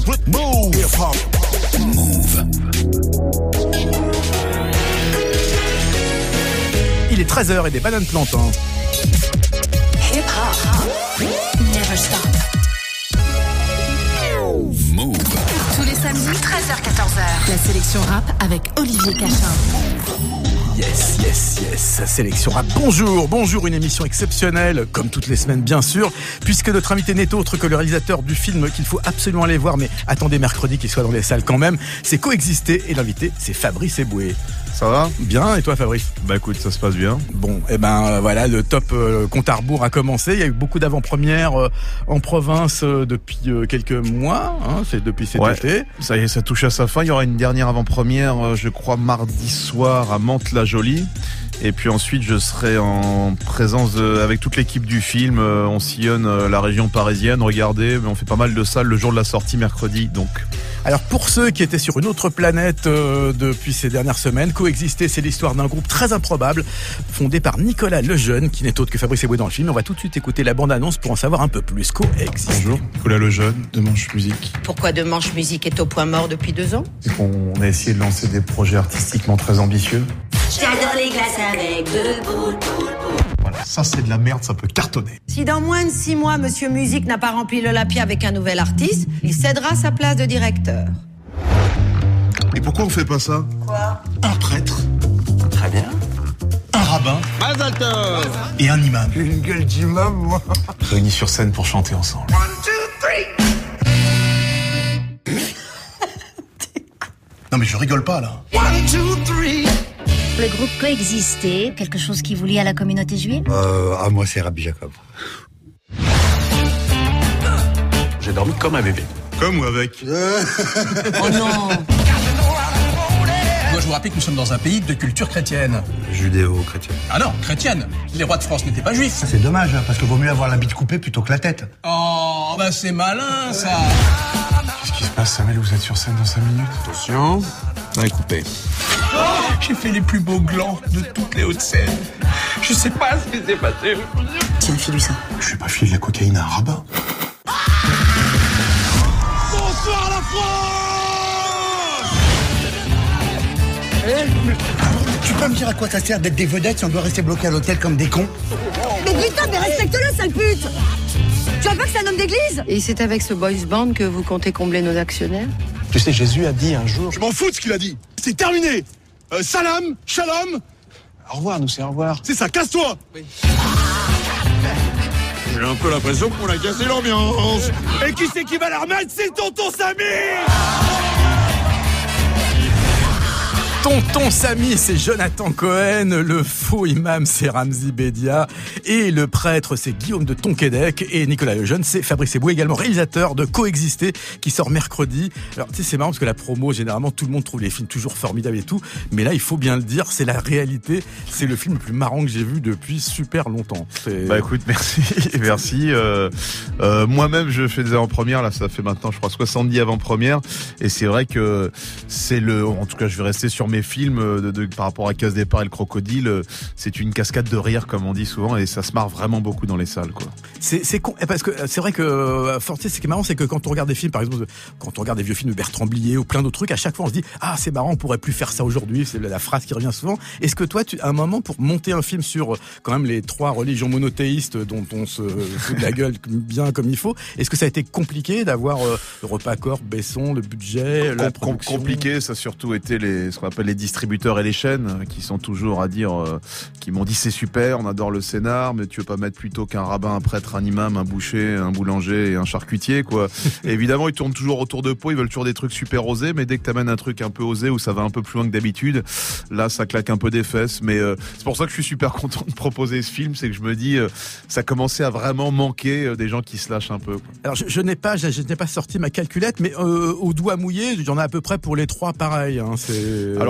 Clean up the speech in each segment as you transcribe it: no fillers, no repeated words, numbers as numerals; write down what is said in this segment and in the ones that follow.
Move. Move. Il est 13h et des bananes plantes. Hip hop. Never stop. Move. Tous les samedis, 13h-14h. La sélection rap avec Olivier Cachin. Yes, yes, yes, sélection rap. Bonjour, une émission exceptionnelle, comme toutes les semaines bien sûr, puisque notre invité n'est autre que le réalisateur du film qu'il faut absolument aller voir, mais attendez mercredi qu'il soit dans les salles quand même, c'est Coexister, et l'invité c'est Fabrice Eboué. Ça va ? Bien, et toi Fabrice ? Bah écoute, ça se passe bien. Bon, et voilà, le top compte à rebours a commencé. Il y a eu beaucoup d'avant-premières en province depuis quelques mois. C'est depuis cet été. Ça y est, ça touche à sa fin. Il y aura une dernière avant-première, je crois, mardi soir à Mantes-la-Jolie. Et puis ensuite, je serai en présence avec toute l'équipe du film. On sillonne la région parisienne. Regardez, mais on fait pas mal de salles le jour de la sortie, mercredi. Donc. Alors pour ceux qui étaient sur une autre planète depuis ces dernières semaines, Coexister, c'est l'histoire d'un groupe très improbable fondé par Nicolas Lejeune, qui n'est autre que Fabrice Eboué dans le film. On va tout de suite écouter la bande-annonce pour en savoir un peu plus. Coexister. Bonjour, Nicolas Lejeune de Manche Musique. Pourquoi De Manche Musique est au point mort depuis 2 ans? On a essayé de lancer des projets artistiquement très ambitieux. J'adore les glaces avec de boules. Voilà, ça c'est de la merde, ça peut cartonner. Si dans moins de 6 mois, Monsieur Musique n'a pas rempli l'Olympia avec un nouvel artiste, il cédera sa place de directeur. Et pourquoi on fait pas ça? Quoi? Un prêtre, Très bien. un rabbin et un imam. Une gueule d'imam, moi. Réunis sur scène pour chanter ensemble. Non mais je rigole pas là. Le groupe Coexister, quelque chose qui vous lie à la communauté juive? Moi c'est Rabbi Jacob. J'ai dormi comme un bébé. Comme ou avec? Oh non! Moi, je vous rappelle que nous sommes dans un pays de culture chrétienne. Judéo-chrétien. Ah non, chrétienne. Les rois de France n'étaient pas juifs. C'est dommage, parce que vaut mieux avoir la bite coupée plutôt que la tête. Oh, bah c'est malin, ça. Qu'est-ce qui se passe, Samuel? Vous êtes sur scène dans 5 minutes? Attention, on est coupé. J'ai fait les plus beaux glands de toutes les Hauts-de-Seine. Je sais pas ce qui s'est passé. Tiens, file-lui ça. Je vais pas filer de la cocaïne à un rabbin. Bonsoir la France! Tu peux me dire à quoi ça sert d'être des vedettes si on doit rester bloqué à l'hôtel comme des cons? Mais putain, mais respecte-le, sale pute! Tu vois pas que c'est un homme d'église? Et c'est avec ce boys band que vous comptez combler nos actionnaires? Tu sais, Jésus a dit un jour... Je m'en fous de ce qu'il a dit. C'est terminé. Salam, shalom. Au revoir, nous, c'est au revoir. C'est ça, casse-toi. Oui. J'ai un peu l'impression qu'on a cassé l'ambiance. Et qui c'est qui va la remettre? C'est le tonton Samy. Tonton Samy, c'est Jonathan Cohen, le faux imam, c'est Ramzi Bedia, et le prêtre, c'est Guillaume de Tonquédec, et Nicolas Lejeune, c'est Fabrice Eboué, également réalisateur de Coexister, qui sort mercredi. Alors, tu sais, c'est marrant parce que la promo, généralement, tout le monde trouve les films toujours formidables et tout, mais là, il faut bien le dire, c'est la réalité, c'est le film le plus marrant que j'ai vu depuis super longtemps. Bah écoute, merci. Moi-même, je fais des avant-premières, là, ça fait maintenant, je crois, 70 avant-premières, et c'est vrai que c'est en tout cas, je vais rester sur mes films par rapport à Casse Départ et le Crocodile, c'est une cascade de rire comme on dit souvent et ça se marre vraiment beaucoup dans les salles quoi. C'est con parce que c'est vrai que Fortier, ce qui est marrant c'est que quand on regarde des films par exemple quand on regarde des vieux films de Bertrand Blier ou plein d'autres trucs, à chaque fois on se dit ah c'est marrant, on pourrait plus faire ça aujourd'hui, c'est la phrase qui revient souvent. Est-ce que toi à un moment pour monter un film sur quand même les 3 religions monothéistes dont on se fout de la gueule bien comme il faut, est-ce que ça a été compliqué d'avoir le repas corps, Besson, le budget, la production? Compliqué, ça a surtout été ce qu'on appelle les distributeurs et les chaînes qui sont toujours à dire, qui m'ont dit c'est super, on adore le scénar, mais tu veux pas mettre plutôt qu'un rabbin, un prêtre, un imam, un boucher, un boulanger et un charcutier quoi. Et évidemment ils tournent toujours autour de Pau, ils veulent toujours des trucs super osés, mais dès que t'amènes un truc un peu osé où ça va un peu plus loin que d'habitude, là ça claque un peu des fesses. Mais c'est pour ça que je suis super content de proposer ce film, c'est que je me dis ça commençait à vraiment manquer des gens qui se lâchent un peu quoi. Alors je n'ai pas sorti ma calculette, mais au doigt mouillé, j'en ai à peu près pour les 3 pareil. Hein, Alors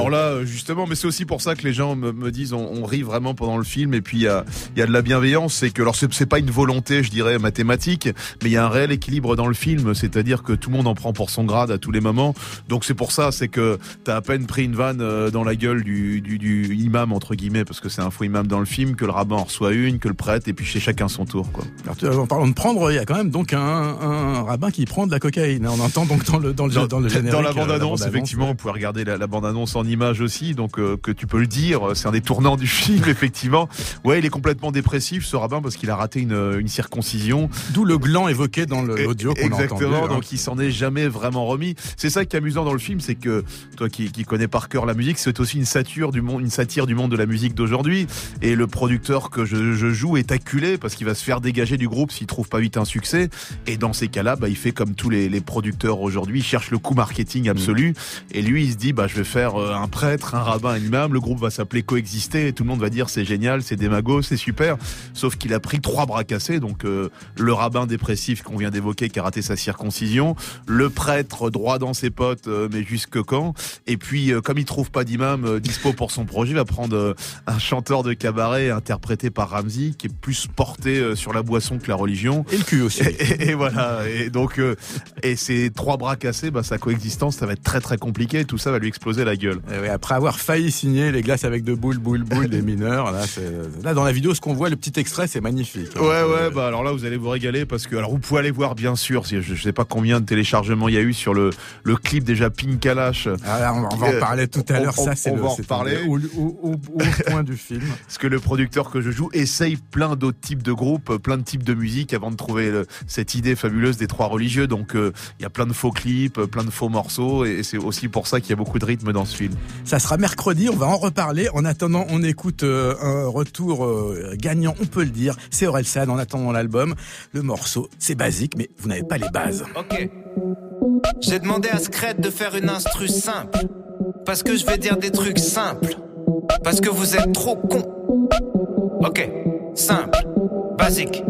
Alors là, justement, mais c'est aussi pour ça que les gens me disent on rit vraiment pendant le film, et puis il y a de la bienveillance. C'est que, alors c'est pas une volonté, je dirais, mathématique, mais il y a un réel équilibre dans le film, c'est-à-dire que tout le monde en prend pour son grade à tous les moments. Donc c'est pour ça, c'est que t'as à peine pris une vanne dans la gueule du imam, entre guillemets, parce que c'est un faux imam dans le film, que le rabbin en reçoit une, que le prêtre, et puis chez chacun son tour, quoi. Alors, en parlant de prendre, il y a quand même donc un rabbin qui prend de la cocaïne. On entend donc dans le générique. Dans la bande-annonce, effectivement, on pouvait regarder la bande-annonce en image aussi, donc que tu peux le dire, c'est un des tournants du film, effectivement. Ouais, il est complètement dépressif, ce rabbin, parce qu'il a raté une circoncision. D'où le gland évoqué dans l'audio qu'on a entendu. Exactement, donc il s'en est jamais vraiment remis. C'est ça qui est amusant dans le film, c'est que toi qui connais par cœur la musique, c'est aussi une satire du monde de la musique d'aujourd'hui. Et le producteur que je joue est acculé parce qu'il va se faire dégager du groupe s'il trouve pas vite un succès. Et dans ces cas-là, il fait comme tous les producteurs aujourd'hui, il cherche le coup marketing absolu. Et lui, il se dit, je vais faire un prêtre, un rabbin, un imam. Le groupe va s'appeler Coexister et tout le monde va dire c'est génial, c'est démago, c'est super. Sauf qu'il a pris 3 bras cassés. Donc le rabbin dépressif qu'on vient d'évoquer qui a raté sa circoncision, le prêtre droit dans ses potes, mais jusque quand. Et puis comme il trouve pas d'imam dispo pour son projet, il va prendre un chanteur de cabaret interprété par Ramzy qui est plus porté sur la boisson que la religion. Et le cul aussi. Et voilà. Et donc et ces 3 bras cassés, sa coexistence, ça va être très très compliqué. Tout ça va lui exploser la gueule. Et après avoir failli signer les glaces avec de boules des mineurs, là dans la vidéo, ce qu'on voit, le petit extrait, c'est magnifique. Ouais, alors là vous allez vous régaler parce que, alors vous pouvez aller voir, bien sûr, je sais pas combien de téléchargements il y a eu sur le clip déjà Pink Kalash. On va en parler tout à l'heure. Ça, c'est on va en reparler au point du film. Parce que le producteur que je joue essaye plein d'autres types de groupes, plein de types de musique avant de trouver cette idée fabuleuse des 3 religieux. Donc il y a plein de faux clips, plein de faux morceaux, et c'est aussi pour ça qu'il y a beaucoup de rythme dans ce film. Ça sera mercredi, on va en reparler. En attendant, on écoute un retour gagnant, on peut le dire. C'est Orelsan en attendant l'album. Le morceau, c'est basique, mais vous n'avez pas les bases. Ok. J'ai demandé à Scred de faire une instru simple. Parce que je vais dire des trucs simples. Parce que vous êtes trop cons. Ok. Simple. Basique.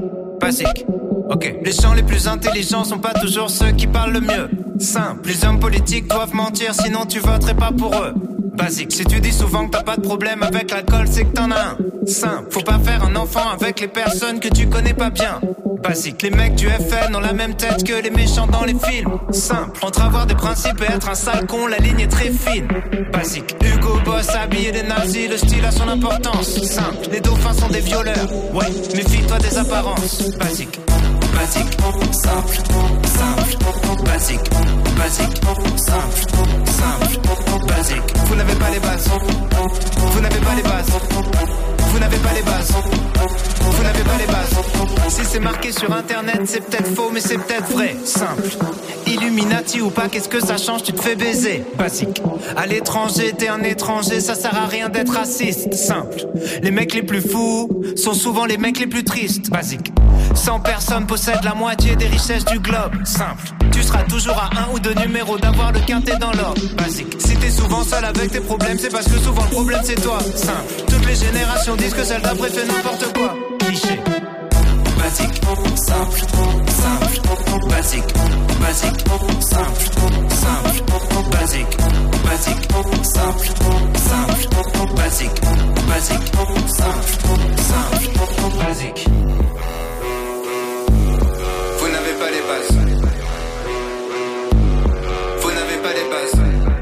Ok. Les gens les plus intelligents sont pas toujours ceux qui parlent le mieux. Simple. Les hommes politiques doivent mentir, sinon tu voterais pas pour eux. Basique. Si tu dis souvent que t'as pas de problème avec l'alcool, c'est que t'en as un. Simple. Faut pas faire un enfant avec les personnes que tu connais pas bien. Basique. Les mecs du FN ont la même tête que les méchants dans les films. Simple. Entre avoir des principes et être un sale con, la ligne est très fine. Basique. Hugo Boss habillé des nazis, le style a son importance. Simple. Les dauphins sont des violeurs. Ouais, méfie-toi des apparences. Basique. Simple. Basique. Simple. Basique. Vous n'avez pas les bases. Si c'est marqué sur internet, c'est peut-être faux, mais c'est peut-être vrai. Simple. Illuminati ou pas, qu'est-ce que ça change, tu te fais baiser. Basique. À l'étranger, t'es un étranger, ça sert à rien d'être raciste. Simple. Les mecs les plus fous sont souvent les mecs les plus tristes. Basique. 100 personnes possèdent la moitié des richesses du globe. Simple. Tu seras toujours à 1 ou 2 numéros d'avoir le quintet dans l'ordre. Basique. Si t'es souvent seul avec tes problèmes, c'est parce que souvent le problème c'est toi. Simple. Toutes les générations disent que celle d'après fait n'importe quoi. Cliché. Basique. Simple. Basique. Simple. Basique. Simple. Basique. Simple. Basique. Vous n'avez pas les bases. Vous n'avez pas les bases.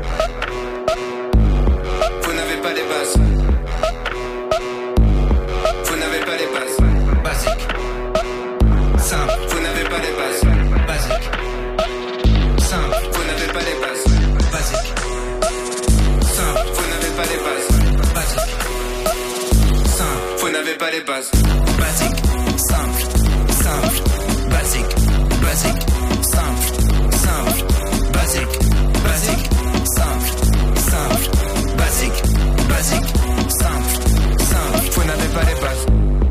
Vous n'avez pas les bases. Vous n'avez pas les bases. Basique. Simple. Vous n'avez pas les bases. Basique. Simple. Vous n'avez pas les bases. Basique. Simple. Vous n'avez pas les bases. Basique. Simple. Vous n'avez pas les bases. Basique. Simple. Basique. Simple. Basique. Simple. Basique. Simple. Vous n'avez pas les bases.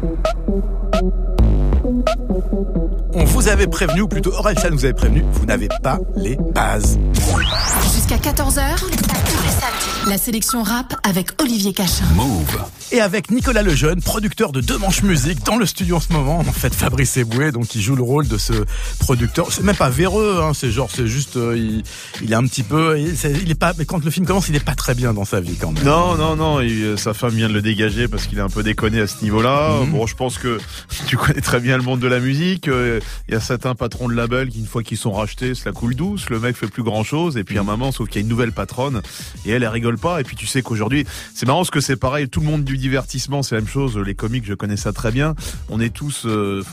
On vous avait prévenu, ou plutôt Orelsan vous avait prévenu, vous n'avez pas les bases. Jusqu'à 14h, tous les samedis. La sélection rap avec Olivier Cachin. Move. Et avec Nicolas Lejeune, producteur de Deux Manches Musique, dans le studio en ce moment. En fait, Fabrice Eboué, donc il joue le rôle de ce producteur. C'est même pas véreux, hein, c'est juste, il est un petit peu, il est pas. Mais quand le film commence, il est pas très bien dans sa vie quand même. Non. Sa femme vient de le dégager parce qu'il est un peu déconné à ce niveau-là. Bon, je pense que tu connais très bien le monde de la musique. Il y a certains patrons de labels qui, une fois qu'ils sont rachetés, cela coule douce. Le mec fait plus grand-chose. Et puis à un moment, sauf qu'il y a une nouvelle patronne et elle rigole pas. Et puis tu sais qu'aujourd'hui, c'est marrant parce que c'est pareil. Tout le monde du divertissement, c'est la même chose. Les comiques, je connais ça très bien. On est tous,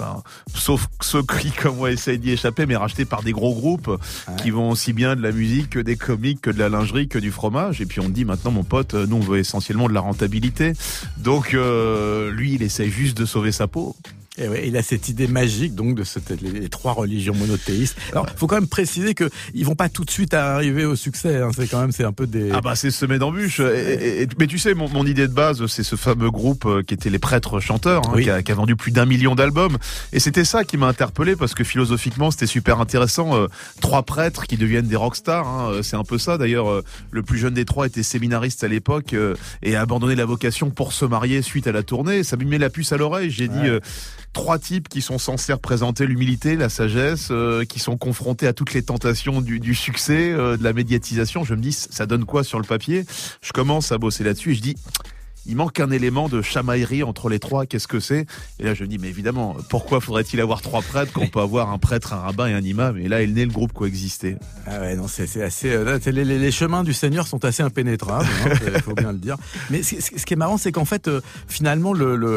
sauf ceux qui, comme moi, essayent d'y échapper, mais rachetés par des gros groupes qui vont aussi bien de la musique que des comiques, que de la lingerie, que du fromage. Et puis on dit maintenant, mon pote, nous on veut essentiellement de la rentabilité. Donc lui, il essaye juste de sauver sa peau. Et ouais, il a cette idée magique donc de les trois religions monothéistes. Alors, faut quand même préciser que ils vont pas tout de suite arriver au succès. Hein. C'est un peu des. C'est semé d'embûches. Mais tu sais, mon idée de base, c'est ce fameux groupe qui était les prêtres chanteurs, qui a vendu plus d'1 million d'albums. Et c'était ça qui m'a interpellé parce que philosophiquement, c'était super intéressant. Trois prêtres qui deviennent des rockstars. C'est un peu ça. D'ailleurs, le plus jeune des trois était séminariste à l'époque et a abandonné la vocation pour se marier suite à la tournée. Ça me met la puce à l'oreille. J'ai dit. Trois types qui sont censés représenter l'humilité, la sagesse, qui sont confrontés à toutes les tentations du succès, de la médiatisation. Je me dis, ça donne quoi sur le papier ? Je commence à bosser là-dessus et je dis... Il manque un élément de chamaillerie entre les trois, qu'est-ce que c'est ? Et là je me dis, mais évidemment, pourquoi faudrait-il avoir trois prêtres quand on peut avoir un prêtre, un rabbin et un imam ? Et là est né le groupe coexister. Ah ouais, non, c'est assez... les chemins du Seigneur sont assez impénétrables, il faut bien le dire. Mais ce qui est marrant, c'est qu'en fait, finalement,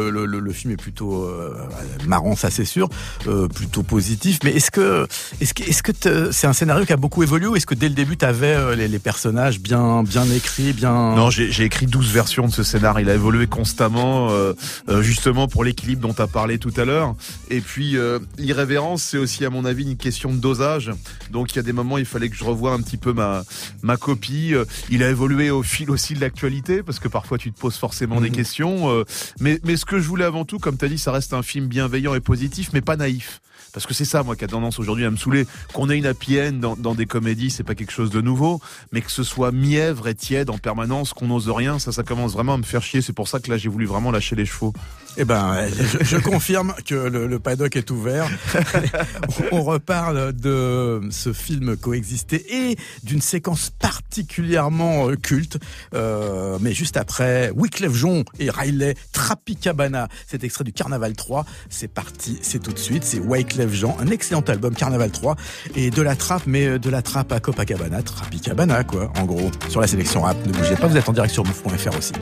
le film est plutôt marrant, ça c'est sûr, plutôt positif. Mais est-ce que c'est un scénario qui a beaucoup évolué ou est-ce que dès le début, t'avais les personnages bien écrits, bien... Non, j'ai écrit 12 versions de ce scénario. Il a évolué constamment, justement pour l'équilibre dont tu as parlé tout à l'heure. Et puis, l'irrévérence, c'est aussi, à mon avis, une question de dosage. Donc, il y a des moments, il fallait que je revoie un petit peu ma copie. Il a évolué au fil aussi de l'actualité, parce que parfois, tu te poses forcément des questions. Mais ce que je voulais avant tout, comme tu as dit, ça reste un film bienveillant et positif, mais pas naïf. Parce que c'est ça, moi, qui a tendance aujourd'hui à me saouler. Qu'on ait une happy end dans des comédies, c'est pas quelque chose de nouveau. Mais que ce soit mièvre et tiède en permanence, qu'on n'ose rien, ça commence vraiment à me faire chier. C'est pour ça que là, j'ai voulu vraiment lâcher les chevaux. Eh ben, je confirme que le paddock est ouvert. On reparle de ce film Coexister et d'une séquence particulièrement culte. Mais juste après, Wyclef Jean et Riley, Tropicabana. Cet extrait du Carnaval 3. C'est parti, c'est tout de suite. C'est Wyclef Jean, un excellent album, Carnaval 3. Et de la trappe, mais de la trappe à Copacabana, Tropicabana, quoi, en gros. Sur la sélection rap, ne bougez pas, vous êtes en direct sur move.fr aussi.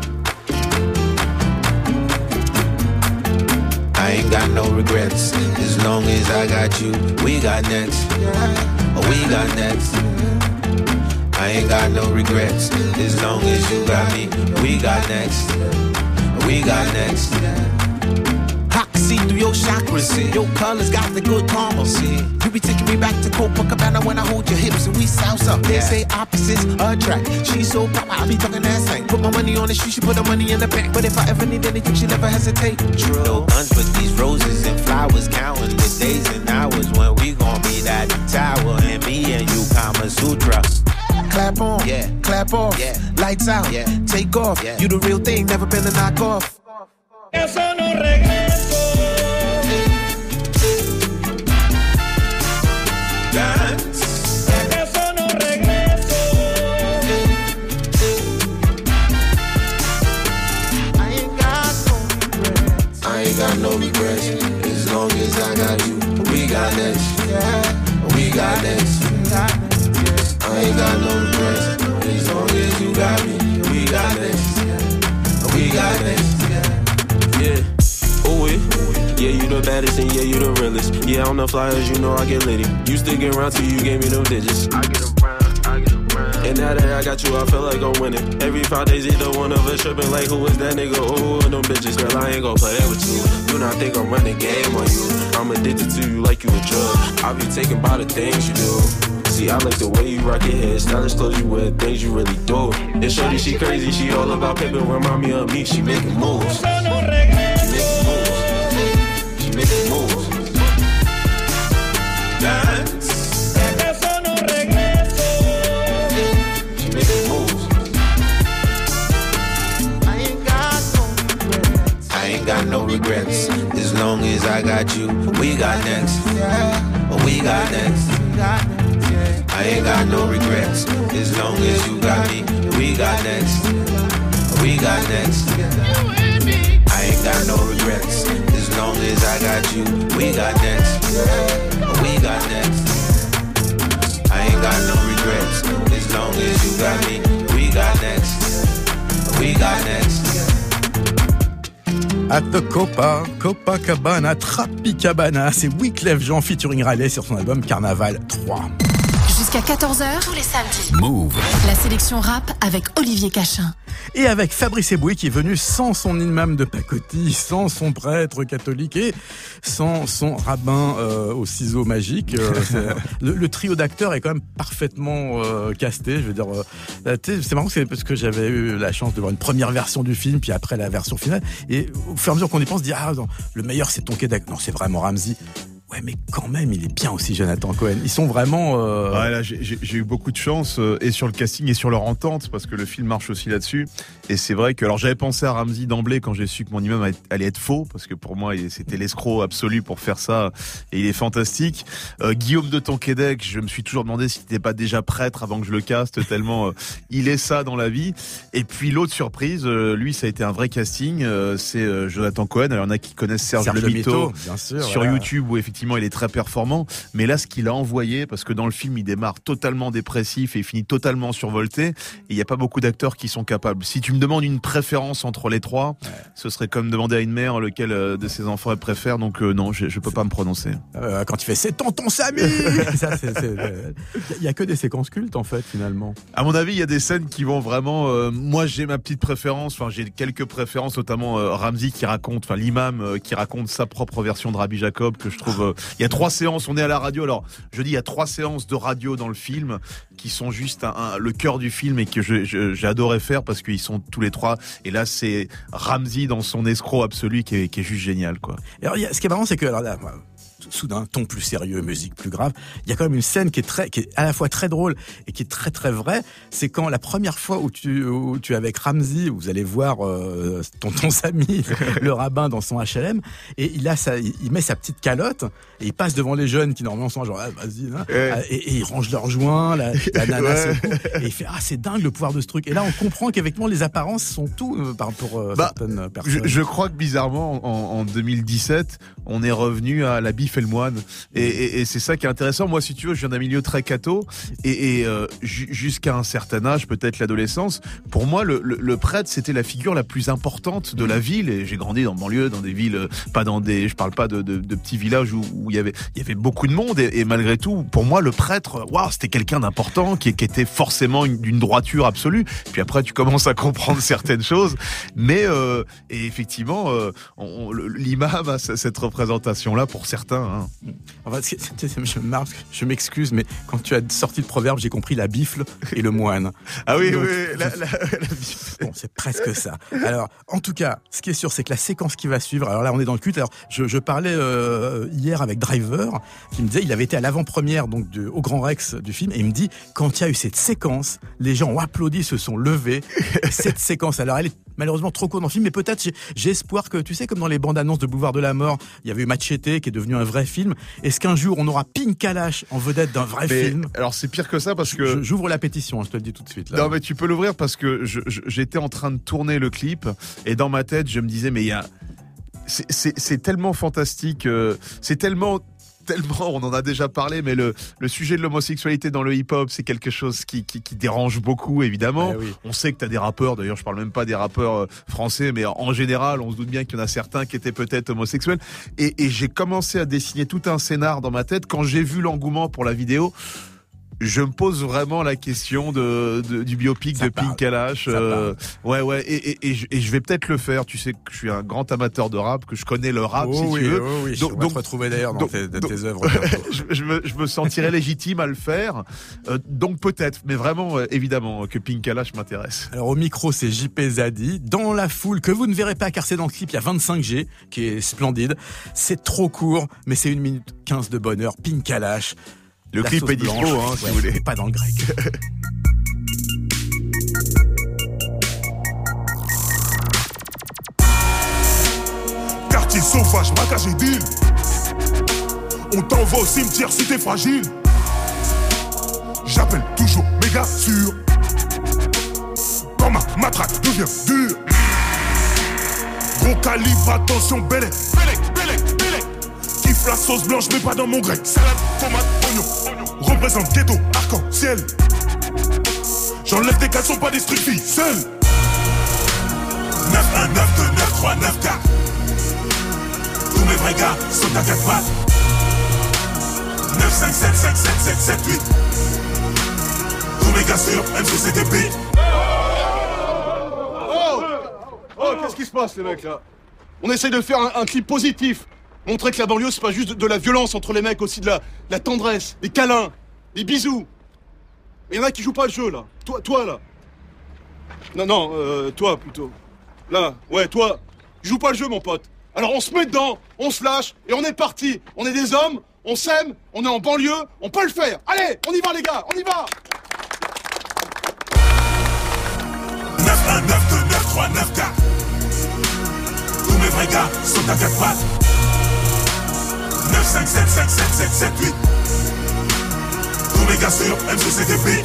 I ain't got no regrets, as long as I got you. We got next, we got next. I ain't got no regrets, as long as you got me. We got next, we got next. I can see through your chakras, your colors got the good karma. You be taking me back to Copacabana when I hold your hips and we salsa. They say opposites attract. She's so proper, I be talking that slang. Put my money on it, she should put the money in the bank. But if I ever need anything, she'll never hesitate. True. No guns, but these roses and flowers, counting the days and hours when we gon' be at the tower and me and you Kama Sutra. Clap on, yeah. Clap off, yeah. Lights out, yeah. Take off, yeah. You the real thing, never been a knockoff. Eso no regreso. Dance. Eso no regreso. I ain't got no regrets. As long as I got you, we got next. We got next. I ain't got no regrets. As long as you got me, we got next. We got next. Yeah, ooh yeah, you the baddest and yeah, you the realest. Yeah, on the flyers, you know I get litty. You sticking around till you gave me them digits. I get around. And now that I got you, I feel like I'm winning. Every 5 days, either one of us tripping like, who is that nigga? Ooh, and them bitches, girl, I ain't gon' play that with you. Do not think I'm running game on you. I'm addicted to you like you a drug. I be taken by the things you do. See, I like the way you rock your head, stylish clothes you wear, things you really do. And shorty, she crazy, she all about paper, remind me of me, she making moves. She making moves. Dance. She making moves. got you. We got next. We got next. I ain't got no regrets as long as you got me. We got next. We got next. I ain't got no regrets as long as I got you. We got next. We got next. I ain't got no regrets as long as you got me. We got next. We got next. At the Copacabana, Tropicabana, c'est Wyclef Jean featuring Riley sur son album Carnaval 3. Jusqu'à 14h, tous les samedis. Move. La sélection rap avec Olivier Cachin. Et avec Fabrice Eboué qui est venu sans son imam de pacotille, sans son prêtre catholique et sans son rabbin au ciseau magique. Le trio d'acteurs est quand même parfaitement casté. Je veux dire, c'est marrant, c'est parce que j'avais eu la chance de voir une première version du film, puis après la version finale. Et au fur et à mesure qu'on y pense, on se dit non, le meilleur c'est Tonké d'acteur. Non, c'est vraiment Ramzy. Ouais, mais quand même, il est bien aussi, Jonathan Cohen. Ils sont vraiment... Ouais, là, j'ai eu beaucoup de chance, et sur le casting et sur leur entente, parce que le film marche aussi là-dessus. Et c'est vrai que... Alors, j'avais pensé à Ramzy d'emblée quand j'ai su que mon imam allait être faux, parce que pour moi, c'était l'escroc absolu pour faire ça, et il est fantastique. Guillaume de Tonquédec, je me suis toujours demandé s'il n'était pas déjà prêtre avant que je le caste, tellement il est ça dans la vie. Et puis, l'autre surprise, lui, ça a été un vrai casting, c'est Jonathan Cohen. Alors, il y en a qui connaissent Serge Le Mito, bien sûr, sur YouTube, où effectivement, il est très performant, mais là ce qu'il a envoyé, parce que dans le film il démarre totalement dépressif et il finit totalement survolté, et il n'y a pas beaucoup d'acteurs qui sont capables. Si tu me demandes une préférence entre les trois, ce serait comme demander à une mère lequel de ses enfants elle préfère, donc non, je peux pas me prononcer. Quand il fait c'est tonton Samy, il y a que des séquences cultes en fait finalement. À mon avis il y a des scènes qui vont vraiment, moi j'ai ma petite préférence, enfin j'ai quelques préférences, notamment Ramzy qui raconte, enfin l'imam qui raconte sa propre version de Rabbi Jacob, que je trouve il y a 3 séances, on est à la radio, alors je dis il y a 3 séances de radio dans le film qui sont juste le cœur du film et que j'ai adoré faire parce qu'ils sont tous les 3, et là c'est Ramzy dans son escroc absolu qui est juste génial quoi. Et alors, ce qui est marrant c'est que alors là, soudain, ton plus sérieux, musique plus grave, il y a quand même une scène qui est à la fois très drôle et qui est très très vraie. C'est quand la première fois où tu es avec Ramzy, vous allez voir tonton Samy, le rabbin dans son HLM, et il met sa petite calotte et il passe devant les jeunes qui normalement sont genre vas-y, hein, et ils rangent leurs joints, la nana et il fait c'est dingue le pouvoir de ce truc. Et là on comprend qu'effectivement les apparences sont tout pour certaines personnes. Je crois que bizarrement en 2017 on est revenu à la bif et le moine, et c'est ça qui est intéressant. Moi si tu veux, je viens d'un milieu très catho, et jusqu'à un certain âge, peut-être l'adolescence, pour moi le prêtre c'était la figure la plus importante de la ville, et j'ai grandi dans banlieue, dans des villes, pas dans des, je parle pas de petits villages où il y avait beaucoup de monde, et malgré tout pour moi le prêtre, c'était quelqu'un d'important qui était forcément d'une droiture absolue. Puis après tu commences à comprendre certaines choses, mais et effectivement l'imam a cette représentation là pour certains. En fait, je m'excuse, mais quand tu as sorti le proverbe, j'ai compris la bifle et le moine. Ah oui, donc, oui, la bifle. Bon, c'est presque ça. Alors, en tout cas, ce qui est sûr, c'est que la séquence qui va suivre, alors là, on est dans le culte. Alors, je parlais hier avec Driver, qui me disait, il avait été à l'avant-première, donc au Grand Rex du film, et il me dit, quand il y a eu cette séquence, les gens ont applaudi, se sont levés. Cette séquence, alors elle est malheureusement trop court dans le film, mais peut-être j'ai espoir que, tu sais, comme dans les bandes annonces de Boulevard de la Mort, il y avait eu Machete qui est devenu un vrai film. Est-ce qu'un jour on aura Pink Kalash en vedette d'un vrai film? Alors c'est pire que ça parce que j'ouvre la pétition, je te le dis tout de suite là. Non mais tu peux l'ouvrir parce que j'étais en train de tourner le clip et dans ma tête je me disais mais c'est tellement fantastique, c'est tellement on en a déjà parlé, mais le sujet de l'homosexualité dans le hip-hop, c'est quelque chose qui dérange beaucoup, évidemment. Oui. On sait que t'as des rappeurs, d'ailleurs je parle même pas des rappeurs français, mais en général, on se doute bien qu'il y en a certains qui étaient peut-être homosexuels. Et j'ai commencé à dessiner tout un scénar dans ma tête. Quand j'ai vu l'engouement pour la vidéo, je me pose vraiment la question du biopic de Pink Kalash. Ouais, et je vais peut-être le faire. Tu sais que je suis un grand amateur de rap, que je connais le rap, si tu veux. Oui, donc, on va te retrouver d'ailleurs dans tes œuvres. je me sentirais légitime à le faire. Donc peut-être, mais vraiment, évidemment, que Pink Kalash m'intéresse. Alors au micro, c'est JP Zadi. Dans la foule, que vous ne verrez pas car c'est dans le clip, il y a 25G, qui est splendide. C'est trop court, mais c'est 1 minute 15 de bonheur. Pink Kalash. Le clip est dispo, si vous voulez. Pas dans le grec. Quartier sauvage, maquage et deal. On t'envoie au cimetière si t'es fragile. J'appelle toujours méga sûr. Quand ma matraque devient dure. Gros calibre, attention, Bélec. Kiffe la sauce blanche, mais pas dans mon grec. Salade, tomate, oignon. Représente ghetto, arc-en-ciel. J'enlève des caleçons, pas des striptease, seul. 9192939K. Tous mes vrais gars sont à 4 pattes. 9575778. Tous mes gars sur MCCTP. Oh, qu'est-ce qui se passe les mecs là? On essaye de faire un clip positif. Montrer que la banlieue c'est pas juste de la violence entre les mecs, aussi de la tendresse, des câlins, des bisous. Il y en a qui jouent pas le jeu là. Toi là. Non, toi plutôt. Là, ouais, toi. Tu joues pas le jeu mon pote. Alors on se met dedans, on se lâche et on est parti. On est des hommes, on s'aime, on est en banlieue, on peut le faire. Allez, on y va les gars, on y va. 9192939K. Tous mes vrais gars sont à 4 pattes. 9575778. Tous mes gars sur MCCTP.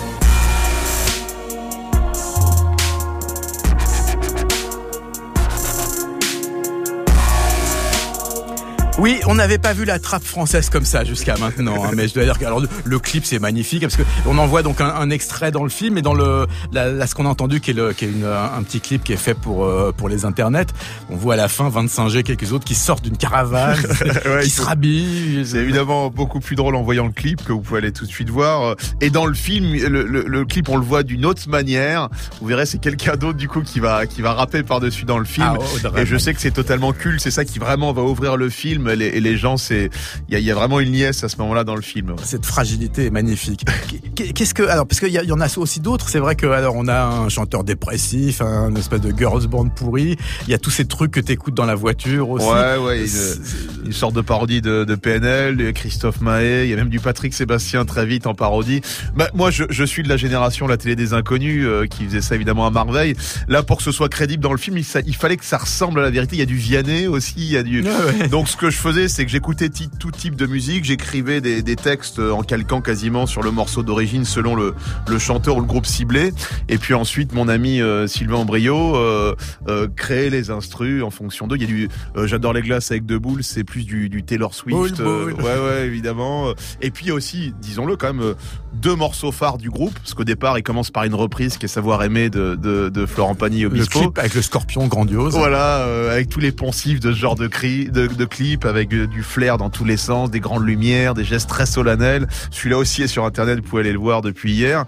Oui, on n'avait pas vu la trappe française comme ça jusqu'à maintenant, hein, mais je dois dire que alors le clip c'est magnifique parce que on en voit donc un extrait dans le film et dans ce qu'on a entendu qui est un petit clip qui est fait pour les internets. On voit à la fin 25G quelques autres qui sortent d'une caravane, ouais, qui se rhabillent. C'est évidemment beaucoup plus drôle en voyant le clip que vous pouvez aller tout de suite voir. Et dans le film, le clip on le voit d'une autre manière. Vous verrez c'est quelqu'un d'autre du coup qui va rapper par-dessus dans le film. Et je sais que c'est totalement culte, c'est ça qui vraiment va ouvrir le film. Et les gens, il y a vraiment une liesse à ce moment-là dans le film. Ouais. Cette fragilité est magnifique. Qu'est-ce que, alors, parce qu'il y en a aussi d'autres, c'est vrai que, alors, on a un chanteur dépressif, un espèce de girls band pourri, il y a tous ces trucs que t'écoutes dans la voiture aussi. Ouais, une sorte de parodie de PNL, de Christophe Maé, il y a même du Patrick Sébastien très vite en parodie. Bah, moi, je suis de la génération La Télé des Inconnus, qui faisait ça évidemment à merveille. Là, pour que ce soit crédible dans le film, il fallait que ça ressemble à la vérité. Il y a du Vianney aussi, il y a du, donc ce que je faisais, c'est que j'écoutais tout type de musique, j'écrivais des textes en calquant quasiment sur le morceau d'origine selon le chanteur ou le groupe ciblé. Et puis ensuite, mon ami Sylvain Brio créait les instrus en fonction d'eux. Il y a du J'adore les glaces avec deux boules, c'est plus du Taylor Swift. Ouais, évidemment. Et puis aussi, disons-le quand même, deux morceaux phares du groupe, parce qu'au départ, il commence par une reprise qui est Savoir aimer de Florent Pagny Obispo. Le clip avec le scorpion grandiose. Voilà, avec tous les poncifs de ce genre de clip, avec du flair dans tous les sens, des grandes lumières, des gestes très solennels. Celui-là aussi est sur internet, vous pouvez aller le voir depuis hier.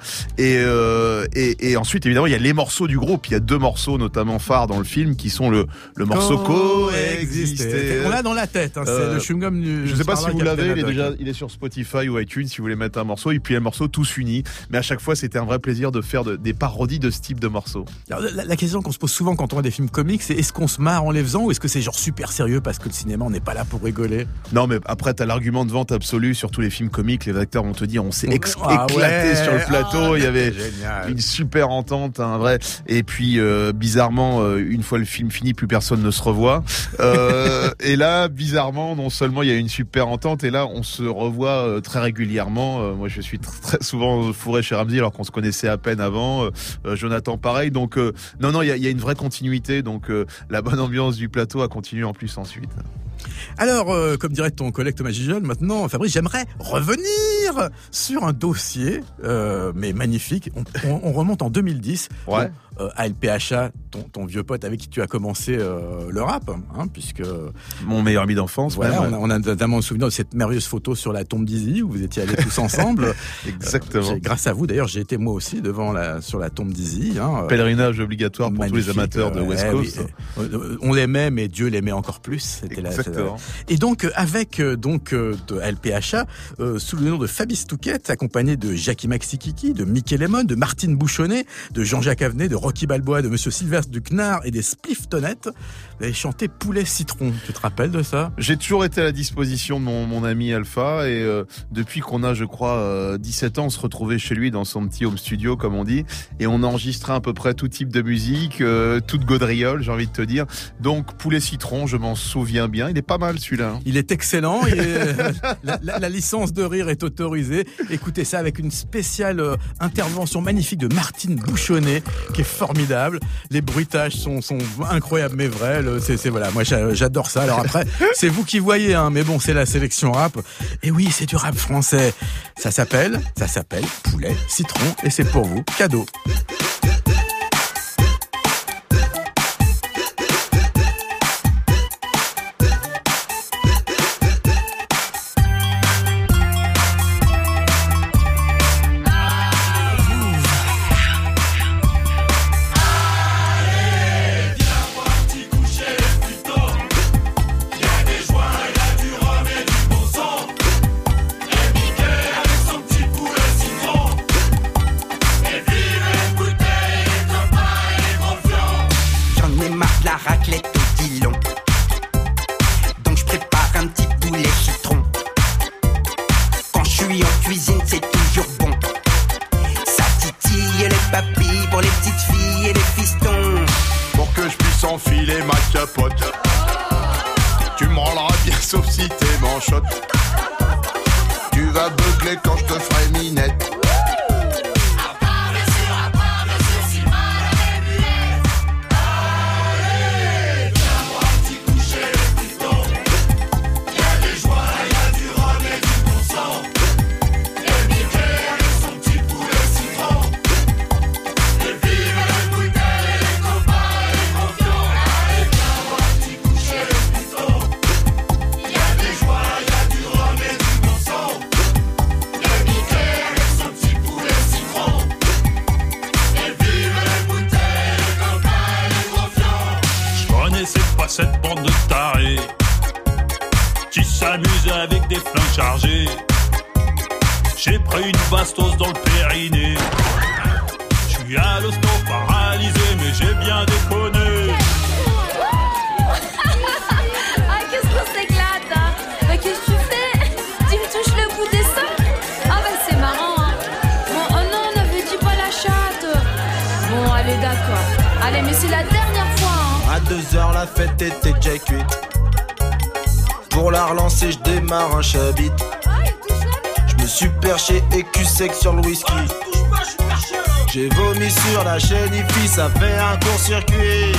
Et ensuite, évidemment, il y a les morceaux du groupe. Il y a deux morceaux notamment phares dans le film qui sont le morceau Coexister. On l'a dans la tête, hein, c'est le chewing-gum du... Je sais pas si vous l'avez, il est sur Spotify ou iTunes si vous voulez mettre un morceau. Et puis un morceau Tous Unis. Mais à chaque fois, c'était un vrai plaisir de faire des parodies de ce type de morceaux. Alors, la question qu'on se pose souvent quand on voit des films comiques, c'est est-ce qu'on se marre en les faisant ou est-ce que c'est genre super sérieux parce que le cinéma, on n'est pas là pour rigoler? Non, mais après, t'as l'argument de vente absolu sur tous les films comiques. Les acteurs vont te dire, on s'est éclaté sur le plateau. Il y avait une super entente, un vrai. Et puis, bizarrement, une fois le film fini, plus personne ne se revoit. Et là, bizarrement, non seulement il y a une super entente, et là, on se revoit très régulièrement. Moi, je suis très souvent fourré chez Ramzy, alors qu'on se connaissait à peine avant. Jonathan, pareil. Donc, non, il y a une vraie continuité. Donc, la bonne ambiance du plateau a continué en plus ensuite. Alors, comme dirait ton collègue Thomas Gijol, maintenant, Fabrice, j'aimerais revenir sur un dossier, mais magnifique. On remonte en 2010. Ouais. À LPHA, ton vieux pote avec qui tu as commencé le rap, hein, puisque... Mon meilleur ami d'enfance. Voilà, on a notamment le souvenir de cette merveilleuse photo sur la tombe d'Izzy, où vous étiez allés tous ensemble. Exactement. Grâce à vous, d'ailleurs, j'ai été moi aussi sur la tombe d'Izzy. Hein, pèlerinage obligatoire pour tous les amateurs de West Coast. Oui. On l'aimait, mais Dieu l'aimait encore plus. C'était et donc, avec de LPHA, sous le nom de Fabrice Touquet, accompagné de Jackie Maxi Kiki, de Mickey Lemon, de Martine Bouchonnet, de Jean-Jacques Avenet, de Rocky Balboa de Monsieur Sylvestre du Knard et des Spliftonnettes. Vous avez chanté Poulet Citron. Tu te rappelles de ça? J'ai toujours été à la disposition de mon ami Alpha et depuis qu'on a, je crois, 17 ans, on se retrouvait chez lui dans son petit home studio, comme on dit, et on enregistrait à peu près tout type de musique, toute gaudriole, j'ai envie de te dire. Donc Poulet Citron, je m'en souviens bien. Il est pas mal celui-là. Hein. Il est excellent. La licence de rire est autorisée. Écoutez ça avec une spéciale intervention magnifique de Martine Bouchonnet, qui est formidable. Les bruitages sont incroyables mais vrais. Voilà, moi j'adore ça. Alors après, c'est vous qui voyez, hein, mais bon, c'est la sélection rap. Et oui, c'est du rap français. Ça s'appelle Poulet Citron et c'est pour vous, cadeau. Cette bande de tarés qui s'amuse avec des flingues chargées. J'ai pris une bastos dans le périnée. Je suis à l'hosto paralysé, mais j'ai bien déconné. Ah, qu'est-ce qu'on s'éclate, hein. Bah, qu'est-ce que tu fais? Tu me touches le bout des seins? Ah bah c'est marrant, hein. Bon, oh non, n'avais dit pas la chatte. Bon, allez, d'accord. Allez, mais c'est la dernière fois, hein. À 2h la fête était déjà cuite. Pour la relancer je démarre un chabit. Je me suis perché et cul sec sur le whisky. J'ai vomi sur la chaîne IFI, ça fait un court-circuit.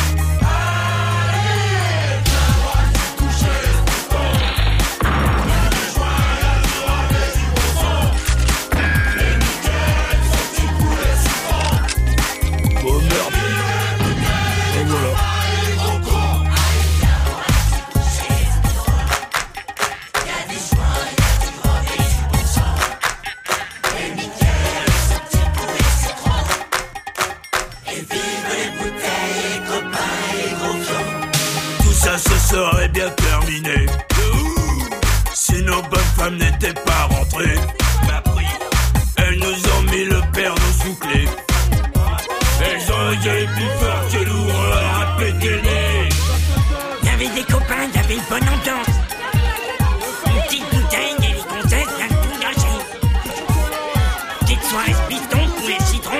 Serait bien terminé si nos bonnes femmes n'étaient pas rentrées. Elles nous ont mis le perno sous clé. Elles ont été plus fortes que nous, on leur a pété le nez. Y'avait des copains, y'avait une bonne ambiance. Une petite bouteille et les gonzesses viennent tout gâcher. Petite soirée piston, poulet citron.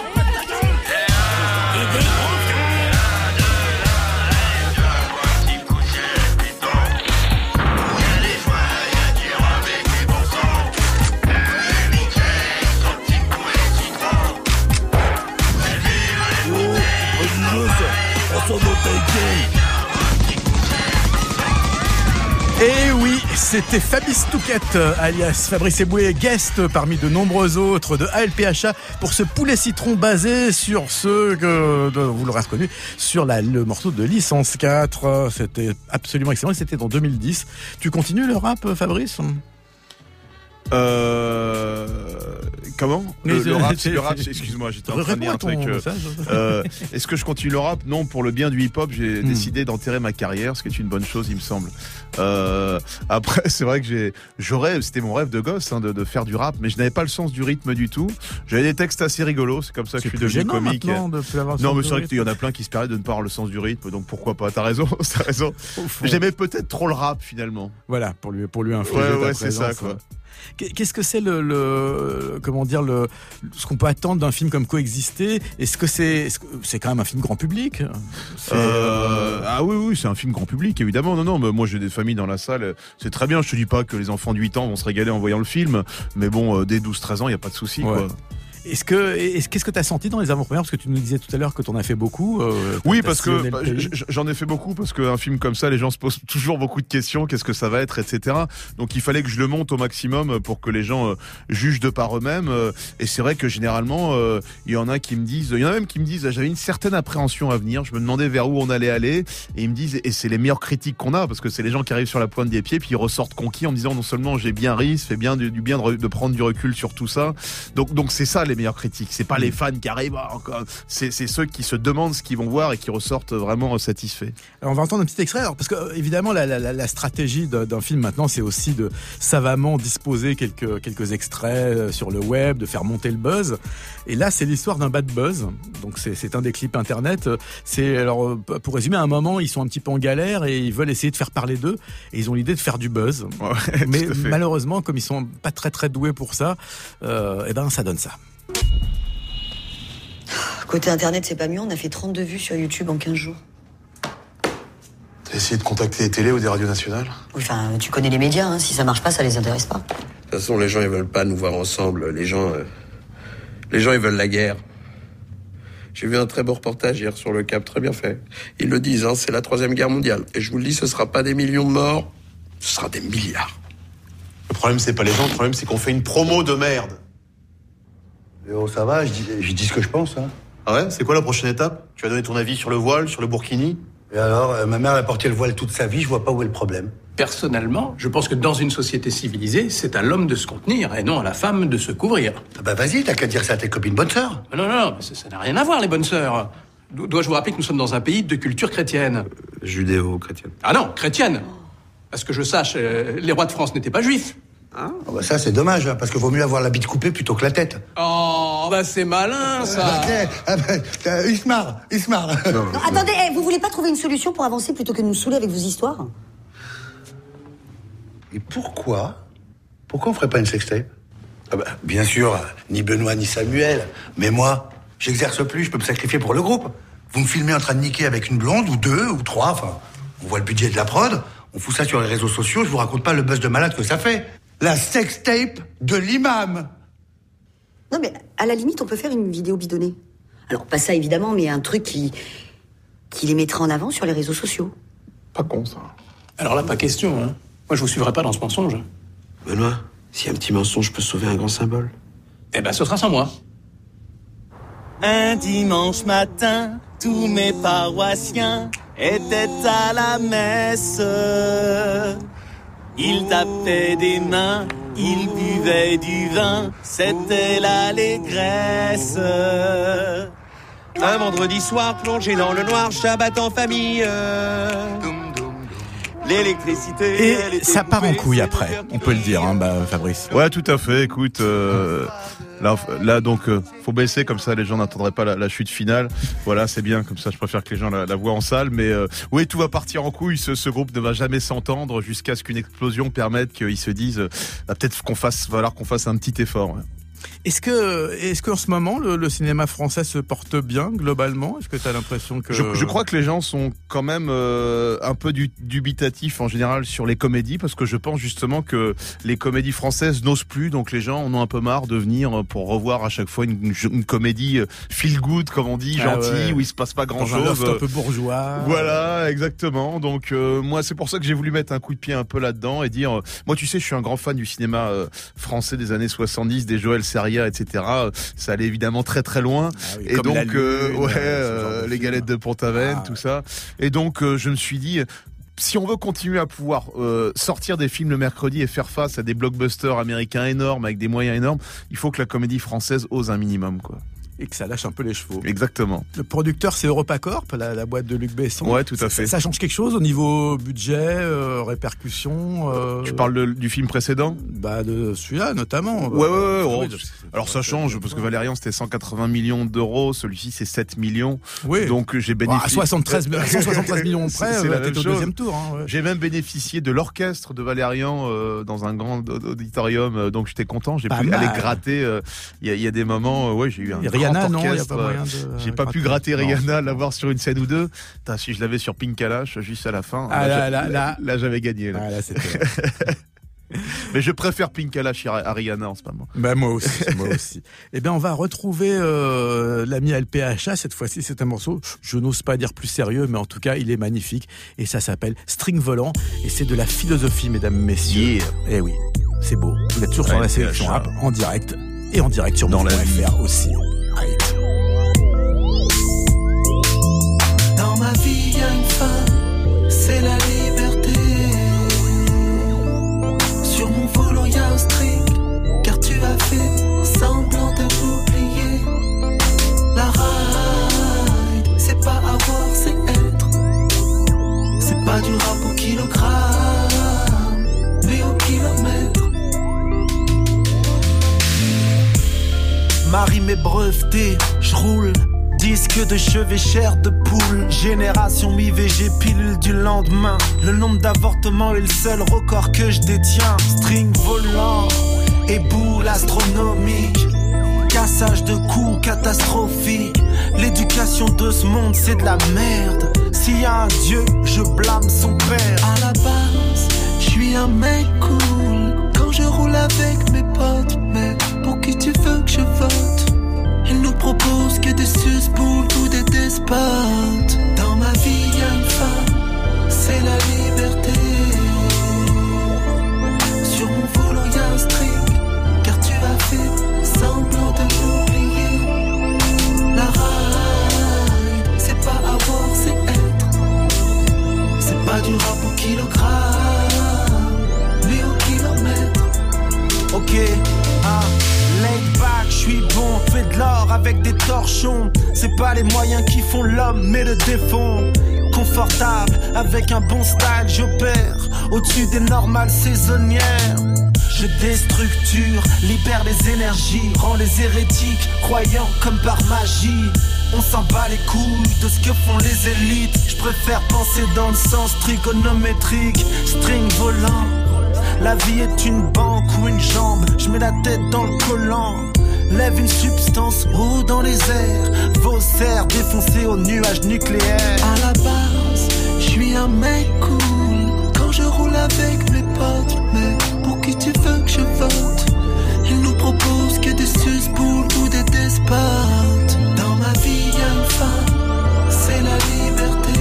Et des gros Et oui, c'était Fabrice Touquette, alias Fabrice Eboué, guest parmi de nombreux autres de ALPHA pour ce poulet citron basé sur ce que vous l'aurez reconnu, sur le morceau de Licence 4. C'était absolument excellent et c'était en 2010. Tu continues le rap, Fabrice ? Comment le rap, excuse-moi, j'étais en train de dire un truc. Est-ce que je continue le rap? Non, pour le bien du hip-hop, j'ai décidé d'enterrer ma carrière, ce qui est une bonne chose, il me semble. Après, c'est vrai que c'était mon rêve de gosse, de faire du rap, mais je n'avais pas le sens du rythme du tout. J'avais des textes assez rigolos, c'est comme ça que je suis devenu comique. Non, mais c'est vrai qu'il y en a plein qui se permettent de ne pas avoir le sens du rythme, donc pourquoi pas? T'as raison. J'aimais peut-être trop le rap finalement. Voilà, pour lui infliger ta présence. C'est ça, quoi. Qu'est-ce que c'est ce qu'on peut attendre d'un film comme Coexister? Est-ce que c'est quand même un film grand public? Ah oui, c'est un film grand public, évidemment. Non, mais moi j'ai des familles dans la salle, c'est très bien. Je te dis pas que les enfants de 8 ans vont se régaler en voyant le film, mais bon, dès 12-13 ans, il y a pas de souci, quoi. Qu'est-ce que tu as senti dans les avant-premières? Parce que tu nous disais tout à l'heure que tu en as fait beaucoup. Oui, parce que j'en ai fait beaucoup, parce qu'un film comme ça, les gens se posent toujours beaucoup de questions. Qu'est-ce que ça va être, etc. Donc il fallait que je le monte au maximum pour que les gens jugent de par eux-mêmes. Et c'est vrai que généralement, il y en a même qui me disent, j'avais une certaine appréhension à venir. Je me demandais vers où on allait aller. Et ils me disent, et c'est les meilleures critiques qu'on a, parce que c'est les gens qui arrivent sur la pointe des pieds, puis ils ressortent conquis en me disant non seulement j'ai bien ri, ça fait bien du bien de prendre du recul sur tout ça. Donc c'est ça les meilleures critiques, c'est pas les fans qui arrivent, c'est ceux qui se demandent ce qu'ils vont voir et qui ressortent vraiment satisfaits. Alors on va entendre un petit extrait, parce que évidemment la stratégie d'un film maintenant, c'est aussi de savamment disposer quelques extraits sur le web, de faire monter le buzz. Et là, c'est l'histoire d'un bad buzz. Donc c'est un des clips internet. Alors pour résumer, à un moment, ils sont un petit peu en galère et ils veulent essayer de faire parler d'eux et ils ont l'idée de faire du buzz. Ouais, mais malheureusement, comme ils sont pas très très doués pour ça, ça donne ça. Côté internet, c'est pas mieux, on a fait 32 vues sur YouTube en 15 jours. T'as essayé de contacter les télés ou des radios nationales? Oui, enfin, tu connais les médias, si ça marche pas, ça les intéresse pas. De toute façon, les gens, ils veulent pas nous voir ensemble. Les gens, ils veulent la guerre. J'ai vu un très beau reportage hier sur le Cap, très bien fait. Ils le disent, c'est la 3e guerre mondiale. Et je vous le dis, ce sera pas des millions de morts, ce sera des milliards. Le problème, c'est pas les gens, le problème, c'est qu'on fait une promo de merde. Ça va, je dis ce que je pense. Ah ouais? C'est quoi la prochaine étape? Tu vas donner ton avis sur le voile, sur le burkini? Et alors, ma mère a porté le voile toute sa vie, je vois pas où est le problème. Personnellement, je pense que dans une société civilisée, c'est à l'homme de se contenir et non à la femme de se couvrir. Vas-y, t'as qu'à dire ça à tes copines bonnes sœurs. Non, ça n'a rien à voir, les bonnes sœurs. Dois-je vous rappeler que nous sommes dans un pays de culture chrétienne? Judéo-chrétienne. Ah non, chrétienne. À ce que je sache, les rois de France n'étaient pas juifs. Ça, c'est dommage, parce qu'il vaut mieux avoir la bite coupée plutôt que la tête. Oh, c'est malin, ça. Il se marre. Non, attendez, vous voulez pas trouver une solution pour avancer plutôt que de nous saouler avec vos histoires? Et pourquoi on ferait pas une sextape? Bien sûr, ni Benoît ni Samuel, mais moi, j'exerce plus, je peux me sacrifier pour le groupe. Vous me filmez en train de niquer avec une blonde, ou 2, ou 3, on voit le budget de la prod, on fout ça sur les réseaux sociaux, je vous raconte pas le buzz de malade que ça fait. La sextape de l'imam. Non, mais à la limite, on peut faire une vidéo bidonnée. Alors, pas ça, évidemment, mais un truc qui les mettra en avant sur les réseaux sociaux. Pas con, ça. Alors là, pas question, Moi, je vous suivrai pas dans ce mensonge. Benoît, si un petit mensonge peut sauver un grand symbole. Ce sera sans moi. Un dimanche matin, tous mes paroissiens étaient à la messe. Ils tapaient des mains, ils buvaient du vin, c'était l'allégresse. Un vendredi soir plongé dans le noir, Shabbat en famille. L'électricité. Et ça part en couille après, on peut le dire, Fabrice. Ouais, tout à fait. Écoute, là donc, faut baisser comme ça, les gens n'attendraient pas la chute finale. Voilà, c'est bien comme ça. Je préfère que les gens la voient en salle, mais oui, tout va partir en couille. Ce groupe ne va jamais s'entendre jusqu'à ce qu'une explosion permette qu'ils se disent, peut-être qu'on fasse un petit effort. Ouais. Est-ce que en ce moment le cinéma français se porte bien globalement? Est-ce que tu as l'impression que je crois que les gens sont quand même un peu dubitatifs en général sur les comédies, parce que je pense justement que les comédies françaises n'osent plus, donc les gens en ont un peu marre de venir pour revoir à chaque fois une comédie feel good comme on dit, gentille, où il se passe pas grand chose, un peu bourgeois. Voilà, exactement. Donc moi c'est pour ça que j'ai voulu mettre un coup de pied un peu là-dedans et dire moi tu sais je suis un grand fan du cinéma français des années 70, des Joël Seria, etc. Ça allait évidemment très très loin. Et donc les galettes de Pont-Aven, tout ça. Et donc je me suis dit si on veut continuer à pouvoir sortir des films le mercredi et faire face à des blockbusters américains énormes avec des moyens énormes, il faut que la comédie française ose un minimum, quoi. Et que ça lâche un peu les chevaux. Exactement. Le producteur, c'est EuropaCorp, la boîte de Luc Besson. Ouais, tout à fait. Ça change quelque chose au niveau budget, répercussions Tu parles du film précédent ? De celui-là, notamment. Ouais. Alors ça change, parce que Valérian, c'était 180 millions d'euros, celui-ci, c'est 7 millions. Oui. Donc j'ai bénéficié... À 173 millions près, c'est la t'es même au chose. deuxième tour. Hein, ouais. J'ai même bénéficié de l'orchestre de Valérian dans un grand auditorium, donc j'étais content. J'ai pu aller gratter. Il y a des moments, j'ai eu un Rihanna, grand non, orchestre. y a pas moyen de... J'ai pas pu gratter Rihanna, l'avoir sur une scène ou deux. Putain, si je l'avais sur Pink Kalash, juste à la fin, là j'avais gagné. Là. Ah, là c'était... Mais je préfère Pink Kalash à Rihanna en ce moment. Moi aussi. Eh bien, on va retrouver l'ami LPHA. Cette fois-ci, c'est un morceau, je n'ose pas dire plus sérieux, mais en tout cas, il est magnifique. Et ça s'appelle String Volant. Et c'est de la philosophie, mesdames, messieurs. Yeah. Eh oui, c'est beau. Vous êtes toujours sur la sélection rap en direct. Et en direct sur Move.fr aussi. Allez. Dans ma vie, il y a une fin, c'est la liberté. Sur mon volant, il y a un string, car tu as fait semblant de m'oublier. La ride, c'est pas avoir, c'est être. C'est pas du rap au kilogramme, mais au kilomètre. Marie m'est brevetée, j'roule. Disque de chevet, chair de poule. Génération IVG, pilule du lendemain. Le nombre d'avortements est le seul record que je détiens. String volant et boule astronomique. Cassage de coups catastrophique. L'éducation de ce monde c'est de la merde. S'il y a un Dieu, je blâme son père. À la base, je suis un mec cool. Quand je roule avec mes potes, mais pour qui tu veux que je vote? Ils nous proposent que des suce-boules ou des despotes. Dans ma vie, y a une femme, c'est la liberté. Sur mon volant, y a un string, car tu as fait semblant de m'oublier. La ride, c'est pas avoir, c'est être. C'est pas du rap au kilogramme, mais au kilomètre. Ok, laid back, j'suis bon, fais de l'or avec des torchons. C'est pas les moyens qui font l'homme, mais le défont. Confortable, avec un bon style, j'opère au-dessus des normales saisonnières. Je déstructure, libère les énergies, rend les hérétiques croyants comme par magie. On s'en bat les couilles de ce que font les élites. Je préfère penser dans le sens trigonométrique. String volant, la vie est une banque ou une jambe. Je mets la tête dans le collant. Lève une substance haut dans les airs. Vos serres défoncées au nuage nucléaire. À la base, je suis un mec cool. Quand je roule avec mes potes, mais pour qui tu veux que je vote? Ils nous proposent que des suce-boules ou des despotes. Dans ma vie, y a une femme, c'est la liberté.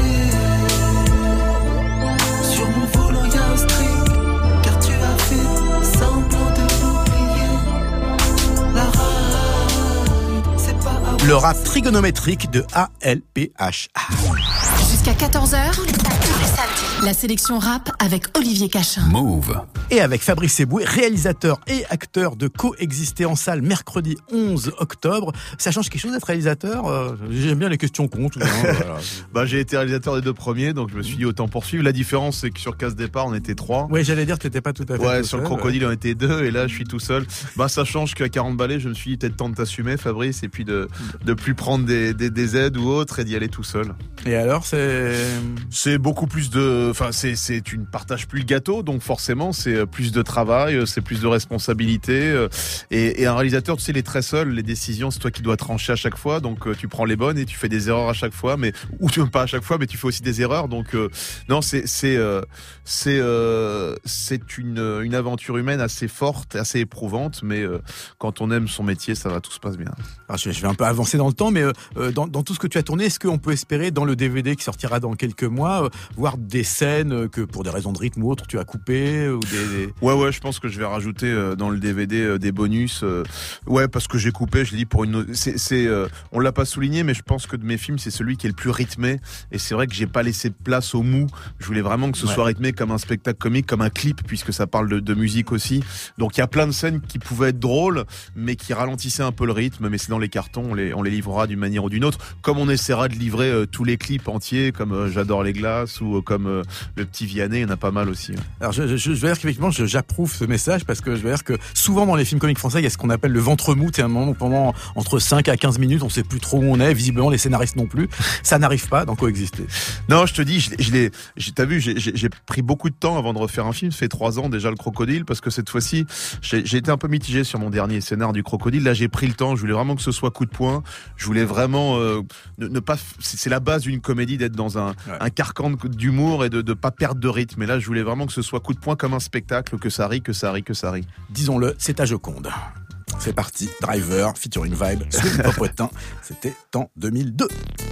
Sur mon volant, y a un string, car tu as fait semblant de m'oublier. La ride, c'est pas avoir... Le rap trigonométrique de ALPH. Jusqu'à 14h, tous les samedis, la sélection rap avec Olivier Cachin. Move. Et avec Fabrice Eboué, réalisateur et acteur de Coexister en salle mercredi 11 octobre. Ça change quelque chose d'être réalisateur? J'aime bien les questions comptes. Voilà. J'ai été réalisateur des deux premiers, donc je me suis dit autant poursuivre. La différence, c'est que sur Casse Départ, on était 3. Oui, j'allais dire que t'étais pas tout à fait Ouais, tout sur seul, le Crocodile, on était 2, et là, je suis tout seul. Ça change qu'à 40 balais, je me suis dit peut-être temps de t'assumer, Fabrice, et puis de plus prendre des aides ou autres et d'y aller tout seul. Et alors, c'est beaucoup plus tu ne partages plus le gâteau, donc forcément c'est plus de travail, c'est plus de responsabilité, et un réalisateur, tu sais, il est très seul, les décisions c'est toi qui dois trancher à chaque fois, donc tu prends les bonnes et tu fais des erreurs à chaque fois, ou tu pas à chaque fois, mais tu fais aussi des erreurs, donc non, c'est une aventure humaine assez forte, assez éprouvante, mais quand on aime son métier, ça va, tout se passe bien. Alors, je vais un peu avancer dans le temps, mais dans tout ce que tu as tourné, est-ce qu'on peut espérer dans le DVD qui sortira dans quelques mois voir des scènes scènes que pour des raisons de rythme ou autres tu as coupées ou des... Ouais, je pense que je vais rajouter dans le DVD des bonus. Ouais, parce que j'ai coupé, je dis pour une. On l'a pas souligné, mais je pense que de mes films, c'est celui qui est le plus rythmé. Et c'est vrai que j'ai pas laissé place au mou. Je voulais vraiment que ce soit rythmé comme un spectacle comique, comme un clip, puisque ça parle de musique aussi. Donc il y a plein de scènes qui pouvaient être drôles, mais qui ralentissaient un peu le rythme. Mais c'est dans les cartons, on les livrera d'une manière ou d'une autre. Comme on essaiera de livrer tous les clips entiers, comme J'adore les glaces ou comme le petit Vianney, il y en a pas mal aussi. Alors je veux dire qu'effectivement j'approuve ce message parce que je veux dire que souvent dans les films comiques français il y a ce qu'on appelle le ventre mou, c'est un moment où pendant entre 5 à 15 minutes on sait plus trop où on est, visiblement les scénaristes non plus, ça n'arrive pas dans Coexister. Non, je te dis, t'as vu, j'ai pris beaucoup de temps avant de refaire un film, ça fait 3 ans déjà le Crocodile, parce que cette fois-ci j'ai été un peu mitigé sur mon dernier scénar du Crocodile. Là j'ai pris le temps, je voulais vraiment que ce soit coup de poing, je voulais vraiment ne pas, c'est la base d'une comédie d'être dans un carcan d'humour et de pas perdre de rythme, et là je voulais vraiment que ce soit coup de poing comme un spectacle, que ça rit. Disons-le, c'est à Joconde. C'est parti, Driver, featuring Vibe, Swing Popotin, c'était en 2002.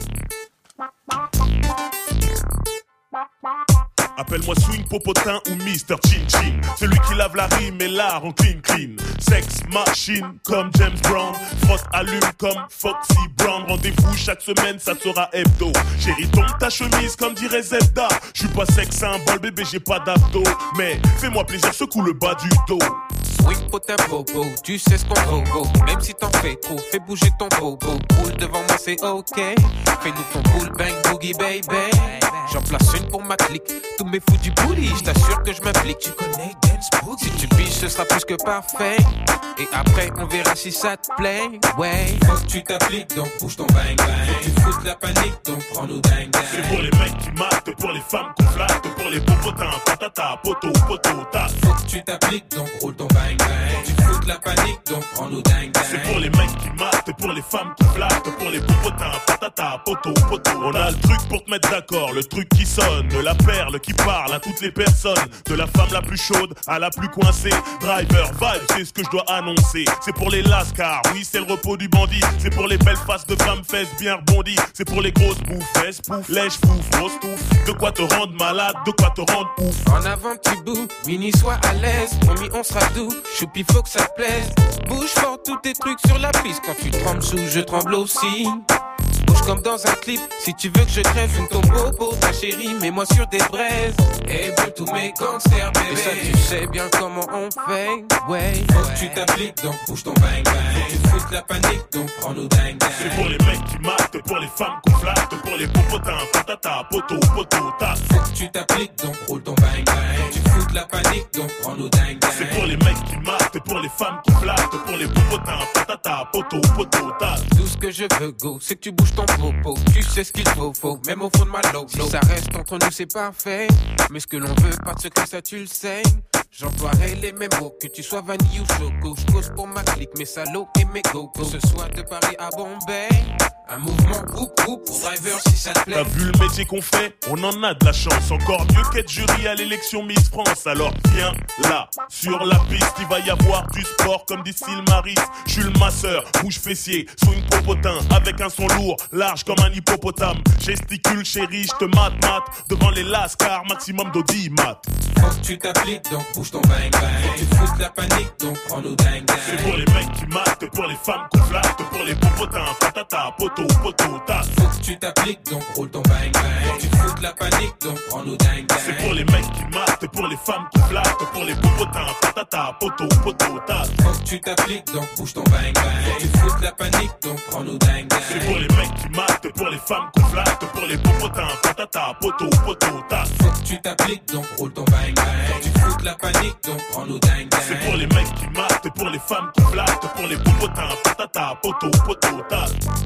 Appelle-moi Swing Popotin ou Mr. Chin Chin. Celui qui lave la rime et l'art en clean clean. Sex machine comme James Brown. Frost allume comme Foxy Brown. Rendez-vous chaque semaine, ça sera hebdo. Chérie, tombe ta chemise comme dirait Zelda. Je suis pas sex symbole, bébé, j'ai pas d'abdos. Mais fais-moi plaisir, secoue le bas du dos. Swing potin bobo, tu sais ce qu'on bobo. Même si t'en fais trop, fais bouger ton bobo. Boule devant moi, c'est ok. Fais-nous ton boule bang boogie baby. J'en place une pour ma clique. Tous mes fous du bully, je t'assure que je m'implique. Tu connais Dance Boogie. Si tu piges, ce sera plus que parfait. Et après, on verra si ça te plaît. Ouais. Faut que tu t'appliques, donc bouge ton bang bang. Faut que tu foutes la panique, donc prends-nous bang bang. C'est pour les mecs qui matent, pour les femmes qu'on flatte, pour les popotins, patata, poto, tas. Faut que tu t'appliques, donc roule ton bang bang. Faut que tu foutes la panique, donc prends-nous bang bang. C'est pour les mecs qui matent, pour les femmes qui flattent, pour les popotins, patata, poto. On a le truc pour te mettre d'accord, le truc qui sonne, la perle qui parle à toutes les personnes, de la femme la plus chaude à la plus coincée. Driver, vibe, c'est ce que je dois annoncer. C'est pour les lascars, oui c'est le repos du bandit. C'est pour les belles faces de femmes fesses bien rebondies. C'est pour les grosses bouffes, pouf, lèche, fouf, grosse touffe. De quoi te rendre malade, de quoi te rendre ouf. En avant petit bout, mini sois à l'aise. Promis on sera doux, choupi faut que ça te plaise. Bouge fort tous tes trucs sur la piste. Quand tu trembles sous, je tremble aussi. Bouge comme dans un clip, si tu veux que je crève une tombeau pour ta chérie, mets-moi sur des braises. Et brûle tous mes cancers, bébé. Et ça tu sais bien comment on fait, ouais. Faut que tu t'appliques, donc bouge ton bang bang. Faut que tu foutes la panique, donc prends-nous bang bang. C'est pour les mecs qui matent, pour les femmes qu'on flatte, pour les popotins, patata, poto, tas. Faut que tu t'appliques, donc roule ton bang bang. Faut que tu foutes la panique, donc prends-nous bang bang. C'est pour les mecs qui matent, pour les femmes qui flattent, pour les popotins, patata, poto, tas. Tout ce que je veux, go, c'est que tu bouges ton popo. Tu sais ce qu'il faut, même au fond de ma logo. Si ça reste entre nous, c'est parfait. Mais ce que l'on veut, pas de secret, ça tu le sais. J'emploierai les mêmes mots, que tu sois vanille ou choco. Je cause pour ma clique, mes salauds et mes go-go. Que ce soit de Paris à Bombay, un mouvement groupe pour Driver si ça te plaît. T'as vu le métier qu'on fait? On en a de la chance. Encore mieux qu'être jury à l'élection Miss France. Alors viens là, sur la piste, il va y avoir du sport comme dit Sylmaris. Je suis le masseur, bouge fessier, swing popotin, avec un son lourd, large comme un hippopotame. Gesticule chérie, je te mate devant les lascars, maximum d'audimat. Faut que tu t'appliques, donc bouge ton bang bang. Faut que tu foutes la panique, donc prends-nous bang bang. C'est pour les mecs qui matent, pour les femmes qu'on flatte, pour les popotins, patata, poto, tas. Faut que tu t'appliques, donc roule ton bang bang. Faut que tu foutes la panique, donc prends-nous bang bang. C'est pour les mecs qui matent, pour les femmes qui flattent, pour les popotins, patata, poto, tas. Faut que tu t'appliques, donc bouge ton bang bang. Faut que tu foutes la panique, donc prends-nous bang bang. C'est pour les mecs qui matent, pour les femmes qu'on flatte, pour les popotins, patata, poto, tas. Faut que tu t'appliques, donc roule ton bang bang. Faut que tu foutes la panique, donc prends-nous bang bang. C'est pour les mecs qui matent, pour les femmes qui flattent, pour les popotins, patata, poto, tas.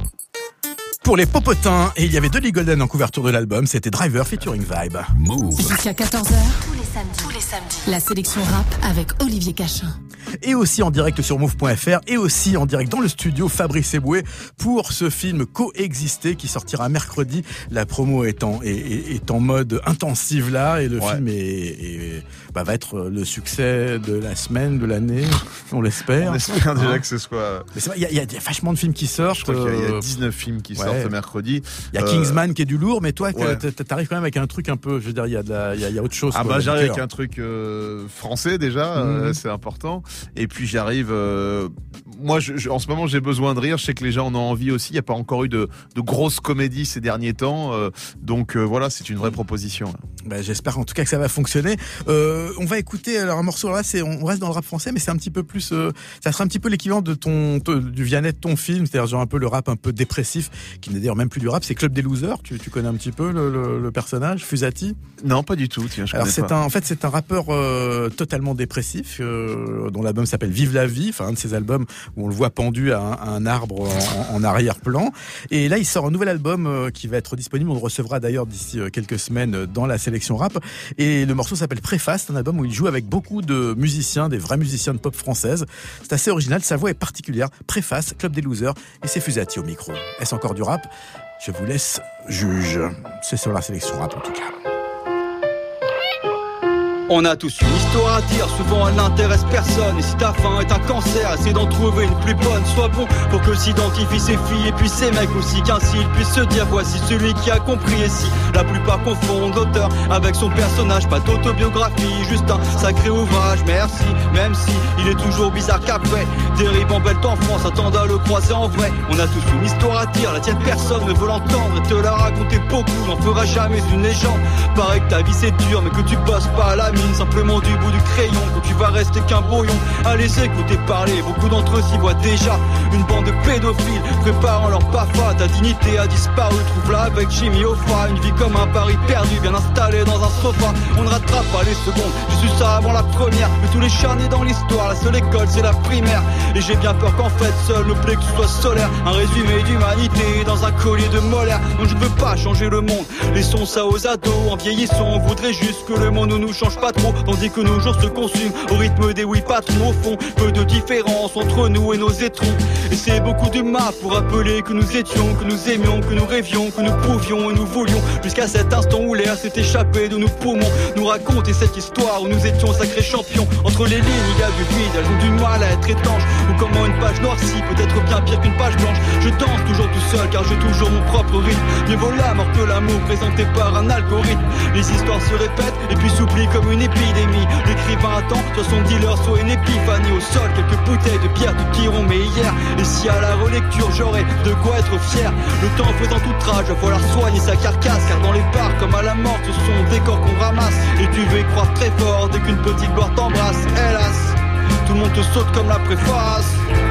Pour les popotins, et il y avait Dolly Golden en couverture de l'album, c'était Driver featuring Vibe. Move. Jusqu'à 14h, tous les samedis, la sélection rap avec Olivier Cachin. Et aussi en direct sur move.fr et aussi en direct dans le studio Fabrice Eboué pour ce film Coexister qui sortira mercredi. La promo est en mode intensive là et le film va être le succès de la semaine, de l'année, on l'espère. On espère déjà que ce soit... Il y a vachement de films qui sortent. Je crois qu'il y a 19 films qui sortent sort ce mercredi. Il y a Kingsman qui est du lourd, mais toi, ouais. t'arrives quand même avec un truc un peu, je veux dire, il y a autre chose. Ah bah j'arrive avec un truc français déjà, c'est important. Et puis j'arrive, moi en ce moment j'ai besoin de rire, je sais que les gens en ont envie aussi, il n'y a pas encore eu de grosses comédies ces derniers temps, donc voilà, c'est une vraie proposition. Bah, j'espère en tout cas que ça va fonctionner. On va écouter alors un morceau là, on reste dans le rap français, mais c'est un petit peu plus, ça sera un petit peu l'équivalent de du Vianney de ton film, c'est-à-dire genre un peu le rap un peu dépressif, qui n'est d'ailleurs même plus du rap, c'est Club des Losers. Tu connais un petit peu le personnage, Fusati? Non, pas du tout. Tiens, je alors connais pas. en fait c'est un rappeur totalement dépressif, dont l'album s'appelle Vive la vie, enfin un de ces albums où on le voit pendu à un arbre en arrière-plan. Et là il sort un nouvel album qui va être disponible. On le recevra d'ailleurs d'ici quelques semaines dans la sélection rap. Et le morceau s'appelle Préface, c'est un album où il joue avec beaucoup de musiciens, des vrais musiciens de pop française. C'est assez original, sa voix est particulière. Préface, Club des Losers, et c'est Fusati au micro. Est-ce encore du rap? Je vous laisse juge. C'est sur la sélection rap en tout cas. On a tous une histoire à dire, souvent elle n'intéresse personne. Et si ta faim est un cancer, essaie d'en trouver une plus bonne. Sois bon pour que s'identifient ces filles et puis ces mecs aussi, qu'ainsi ils puissent se dire voici celui qui a compris. Et si la plupart confondent l'auteur avec son personnage, pas d'autobiographie, juste un sacré ouvrage. Merci, même si il est toujours bizarre qu'après des ribambelles en France attendent à le croiser en vrai. On a tous une histoire à dire, la tienne personne ne veut l'entendre et te la raconter beaucoup n'en fera jamais une légende. Paraît que ta vie c'est dur mais que tu bosses pas à la mine, simplement du bout du crayon, que tu vas rester qu'un brouillon à les écouter parler. Beaucoup d'entre eux s'y voient déjà une bande de pédophiles préparant leur PAFA. Ta dignité a disparu, trouve-la avec Jimmy Hoffa. Une vie comme un pari perdu, bien installé dans un sofa. On ne rattrape pas les secondes, j'ai su ça avant la première. Mais tous les chats nés dans l'histoire, la seule école c'est la primaire. Et j'ai bien peur qu'en fait seul le plexus soit solaire, un résumé d'humanité dans un collier de molaire. Donc je ne veux pas changer le monde, laissons ça aux ados. En vieillissant on voudrait juste que le monde ne nous change pas trop, tandis que nos jours se consument au rythme des oui patrons. Au fond, peu de différence entre nous et nos étrons. Et c'est beaucoup de mal pour rappeler que nous étions, que nous aimions, que nous rêvions, que nous pouvions et nous voulions, jusqu'à cet instant où l'air s'est échappé de nos poumons. Nous raconter cette histoire où nous étions sacrés champions. Entre les lignes il y a du vide, elles ont du mal à être étanches. Ou comment une page noircie peut être bien pire qu'une page blanche. Je danse toujours tout seul car j'ai toujours mon propre rythme. Mieux vaut la mort que l'amour présenté par un algorithme. Les histoires se répètent et puis s'oublient comme une épidémie. L'écrivain attend, soit son dealer, soit une épiphanie. Au sol, quelques bouteilles de bière te diront mais hier. Et si à la relecture j'aurais de quoi être fier. Le temps faisant tout trage, va falloir soigner sa carcasse. Car dans les bars comme à la mort, ce sont des corps qu'on ramasse. Et tu veux y croire très fort dès qu'une petite gloire t'embrasse. Hélas, tout le monde te saute comme la préface.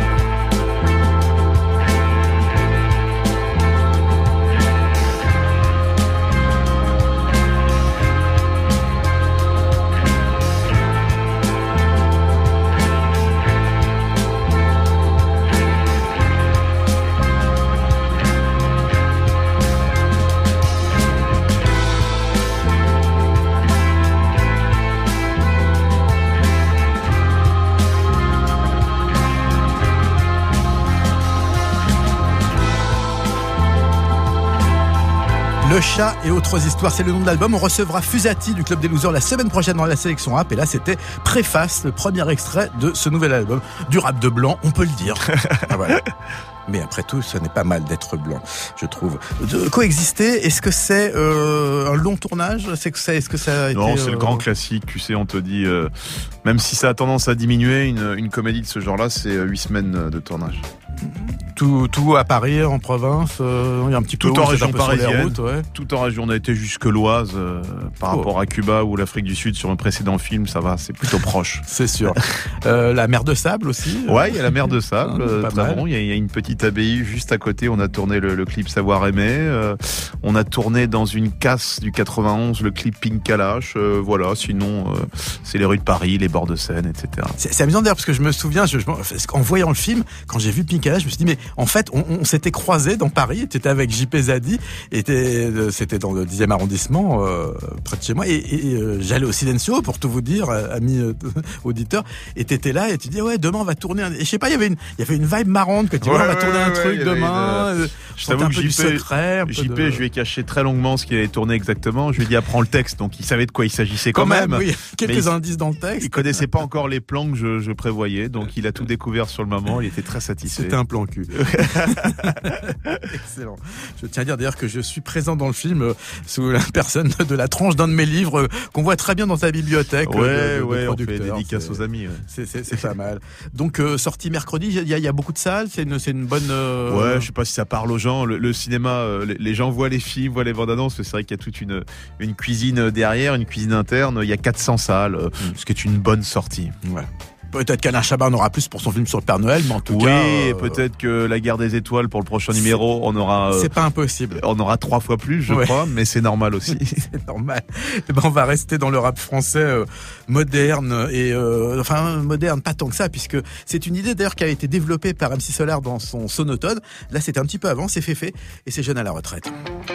Le chat et autres histoires, c'est le nom de l'album. On recevra Fusati du Club des Losers la semaine prochaine dans la sélection rap. Et là, c'était Préface, le premier extrait de ce nouvel album. Du rap de blanc, on peut le dire. Ah, voilà. Mais après tout, ce n'est pas mal d'être blanc, je trouve. De coexister, est-ce que c'est un long tournage? Est-ce que ça a été... Non, c'est le grand classique. Tu sais, on te dit, même si ça a tendance à diminuer, une comédie de ce genre-là, c'est 8 semaines de tournage. Tout à Paris, en province, il y a un petit peu tout en région parisienne. Tout en région. On a été jusque l'Oise par rapport à Cuba ou l'Afrique du Sud sur un précédent film, ça va, c'est plutôt proche. C'est sûr. La mer de Sable aussi. Ouais, il y a la mer de Sable, très bon. Il y a une petite abbaye juste à côté. On a tourné le clip Savoir aimer. On a tourné dans une casse du 91 le clip Pink Kalash. Voilà. Sinon, c'est les rues de Paris, les bords de Seine, etc. C'est amusant d'ailleurs parce que je me souviens, en voyant le film, quand j'ai vu Pink Kalash, je me suis dit mais en fait on s'était croisés dans Paris. Tu étais avec JP Zadi et c'était dans le 10e arrondissement, près de chez moi, et j'allais au Silencio, pour tout vous dire, amis auditeurs, et t'étais là, et tu dis, ouais, demain on va tourner, et je sais pas, il y avait une vibe marrante, que tu vois, on va tourner un truc demain, je t'avoue que JP, je lui ai caché très longuement ce qu'il allait tourner exactement, je lui ai dit, apprends le texte, donc il savait de quoi il s'agissait quand même. Oui, quelques indices dans le texte. Il connaissait pas encore les plans que je prévoyais, donc il a tout découvert sur le moment, il était très satisfait. C'était un plan cul. Excellent. Je tiens à dire d'ailleurs que je suis présent dans le film sous la personne de la tranche d'un de mes livres qu'on voit très bien dans ta bibliothèque. Ouais, on fait dédicace aux amis. Ouais. C'est pas mal. Donc sortie mercredi, il y a beaucoup de salles, c'est une bonne. Ouais, je sais pas si ça parle aux gens. Le cinéma, les gens voient les films, voient les bandes annonces. C'est vrai qu'il y a toute une cuisine derrière, une cuisine interne. Il y a 400 salles, ce qui est une bonne sortie. Ouais. Peut-être qu'Alain Chabat en aura plus pour son film sur le Père Noël, mais en tout cas... Oui, peut-être que La Guerre des Étoiles, pour le prochain numéro, on aura... c'est pas impossible. On aura 3 fois plus, je crois, mais c'est normal aussi. C'est normal. Et on va rester dans le rap français moderne, et moderne, pas tant que ça, puisque c'est une idée d'ailleurs qui a été développée par MC Solar dans son Sonotone. Là, c'était un petit peu avant, c'est Féfé, et c'est Jeune à la retraite.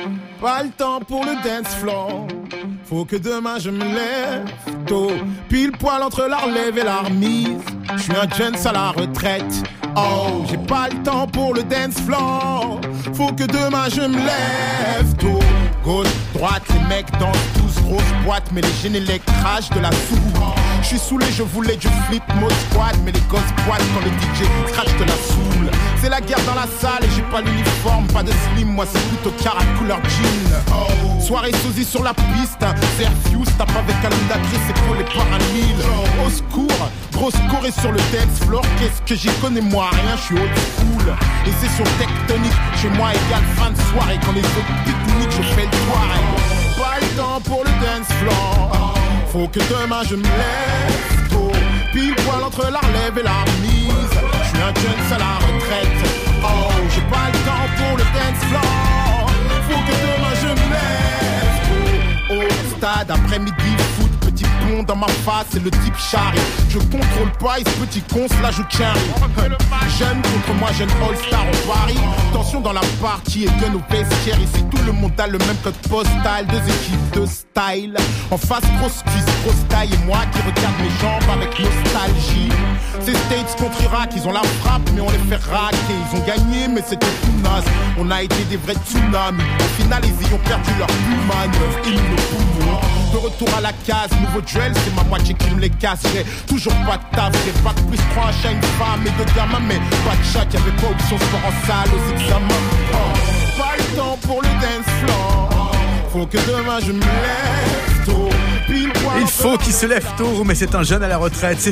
Pas le temps pour le dance floor, faut que demain je me lève tôt, pile poil entre la relève et la remise. Je suis un jeune à la retraite. Oh, j'ai pas le temps pour le dance floor. Faut que demain je me lève tôt. Gauche, droite, les mecs dansent tous, grosse boîte, mais les génélec crachent de la soupe. Je suis saoulé, je voulais du flip mode squad, mais les gosses boitent quand le DJ crache de la soule. C'est la guerre dans la salle et j'ai pas l'uniforme, pas de slim, moi c'est plutôt carat couleur jean. Oh. Soirée sosie sur la piste, Serfius tape avec Alunda Chris et collé par un mille. Au secours, grosse choré sur le dance floor, qu'est-ce que j'y connais moi, rien, je suis old school. Et c'est sur tectonique, chez moi égale fin de soirée, quand les autres pique-niquent, je fais le soirée. Pas le temps pour le dance floor, faut que demain je me lève tôt, pile poil entre la relève et la remise. Je suis un jeune à la retraite. Oh, j'ai pas le temps pour le dance floor. Faut que demain je me lève tôt. Au stade, après-midi, foot, petit pont dans ma face et le type charrie. Je contrôle pas et ce petit con là je carry. Jeune contre moi, jeune all-star au Paris. Tension dans la partie et gun au vestiaire. Ici tout le monde a le même code postal. 2 équipes de style. En face, grosse cuisse, grosse taille. Et moi qui regarde mes jambes avec nostalgie. Ces States contre Irak, ils ont la frappe mais on les fait raquer. Ils ont gagné mais c'était tout naze. On a été des vrais tsunamis. Au final ils y ont perdu leur plus manœuvre. Et nous le pouvons. De retour à la case, nouveau duel, c'est ma moitié qui me les casse. J'ai toujours pas de taf, j'ai pas plus 3 à chaque femme et 2 gamins, mais pas de chat, y'avait pas option sport en salle aux examens. Oh, pas le temps pour le dance floor, faut que demain je me lève tôt. Il faut qu'il se lève tôt, mais c'est un jeune à la retraite, c'est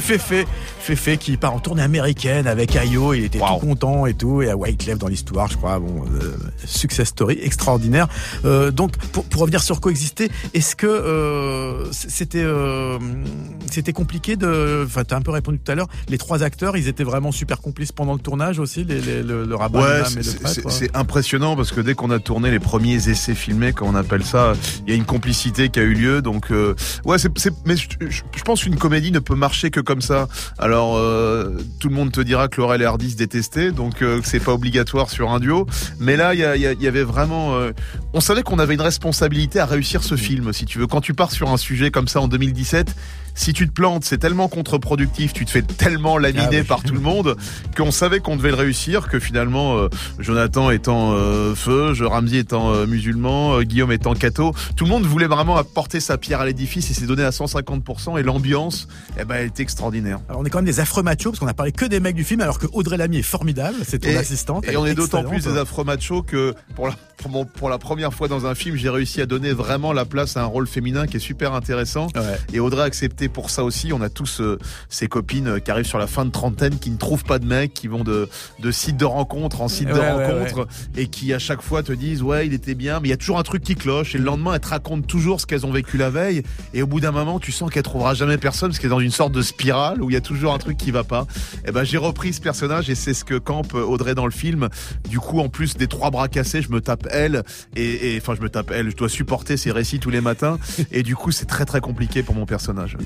Féfé qui part en tournée américaine avec Ayo, il était tout content et tout, et à Wyclef dans l'histoire, je crois, success story extraordinaire. Donc, pour revenir sur Coexister, est-ce que c'était compliqué enfin, t'as un peu répondu tout à l'heure, les 3 acteurs, ils étaient vraiment super complices pendant le tournage aussi, le rabbin, et le prêtre, c'est impressionnant parce que dès qu'on a tourné les premiers essais filmés, comme on appelle ça, il y a une complicité qui a eu lieu, donc mais je pense qu'une comédie ne peut marcher que comme ça. Alors tout le monde te dira que Laurel et Hardy se détestaient, donc c'est pas obligatoire sur un duo. Mais là, il y avait vraiment, on savait qu'on avait une responsabilité à réussir ce film, si tu veux. Quand tu pars sur un sujet comme ça en 2017. Si tu te plantes, c'est tellement contre-productif, tu te fais tellement laminer par tout le monde qu'on savait qu'on devait le réussir, que finalement Jonathan étant feu, Ramzy étant musulman, Guillaume étant catho, tout le monde voulait vraiment apporter sa pierre à l'édifice et s'est donné à 150%, et l'ambiance, elle était extraordinaire. Alors on est quand même des affreux machos parce qu'on a parlé que des mecs du film, alors que Audrey Lamy est formidable, c'est ton assistante. Et on est d'autant plus des affreux machos que pour la première fois dans un film, j'ai réussi à donner vraiment la place à un rôle féminin qui est super intéressant. Ouais. Et Audrey a accepté pour ça aussi. On a tous ces copines qui arrivent sur la fin de trentaine, qui ne trouvent pas de mecs, qui vont de site de rencontre en site de rencontre, et qui à chaque fois te disent il était bien, mais il y a toujours un truc qui cloche, et le lendemain elles te racontent toujours ce qu'elles ont vécu la veille, et au bout d'un moment tu sens qu'elle trouvera jamais personne parce qu'elle est dans une sorte de spirale où il y a toujours un truc qui va pas. Et j'ai repris ce personnage et c'est ce que campe Audrey dans le film. Du coup, en plus des 3 bras cassés, je me tape elle, je dois supporter ses récits tous les matins, et du coup c'est très très compliqué pour mon personnage. Il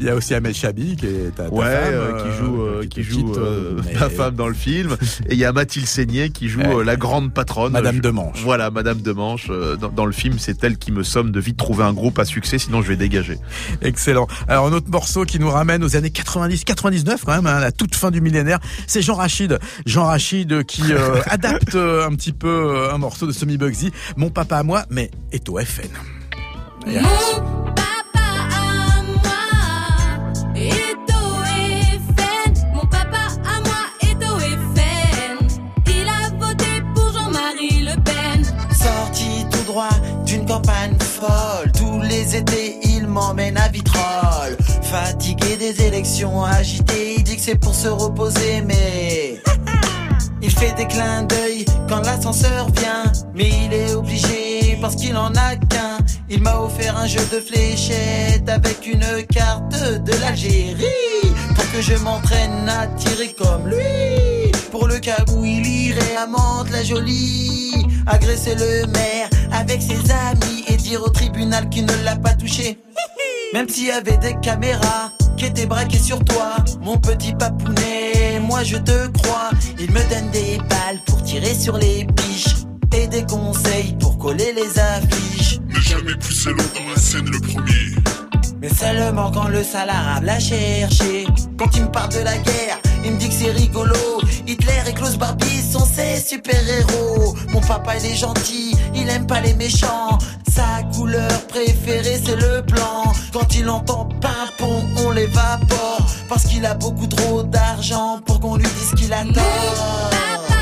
y a aussi Amel Chabi qui est ta femme, qui joue ma femme dans le film. Et il y a Mathilde Seigné qui joue la grande patronne. Madame Demanche. Voilà, Madame Demanche. Dans le film, c'est elle qui me somme de vite trouver un groupe à succès, sinon je vais dégager. Excellent. Alors un autre morceau qui nous ramène aux années 90-99 quand même, la toute fin du millénaire, c'est Jean Rachid. Jean Rachid qui adapte un petit peu un morceau de Stomy Bugsy, Mon papa à moi, mais est au FN. Mon papa à moi est au FN. Mon papa à moi est au FN. Il a voté pour Jean-Marie Le Pen. Sorti tout droit d'une campagne folle, tous les étés il m'emmène à Vitrolles. Fatigué des élections agitées, il dit que c'est pour se reposer, mais il fait des clins d'œil quand l'ascenseur vient. Mais il est obligé parce qu'il en a qu'un. Il m'a offert un jeu de fléchettes avec une carte de l'Algérie, pour que je m'entraîne à tirer comme lui. Pour le cas où il irait à Mantes-la-Jolie, agresser le maire avec ses amis et dire au tribunal qu'il ne l'a pas touché. Même s'il y avait des caméras qui étaient braquées sur toi, mon petit papounet, moi je te crois. Il me donne des balles pour tirer sur les biches et des conseils pour coller les affiches. Ne jamais pousser l'eau dans la scène le premier. Mais seulement quand le salarié l'a cherché. Quand il me parle de la guerre, il me dit que c'est rigolo. Hitler et Klaus Barbie sont ses super-héros. Mon papa il est gentil, il aime pas les méchants. Sa couleur préférée c'est le blanc. Quand il entend pimpon, on l'évapore. Parce qu'il a beaucoup trop d'argent pour qu'on lui dise qu'il a tort.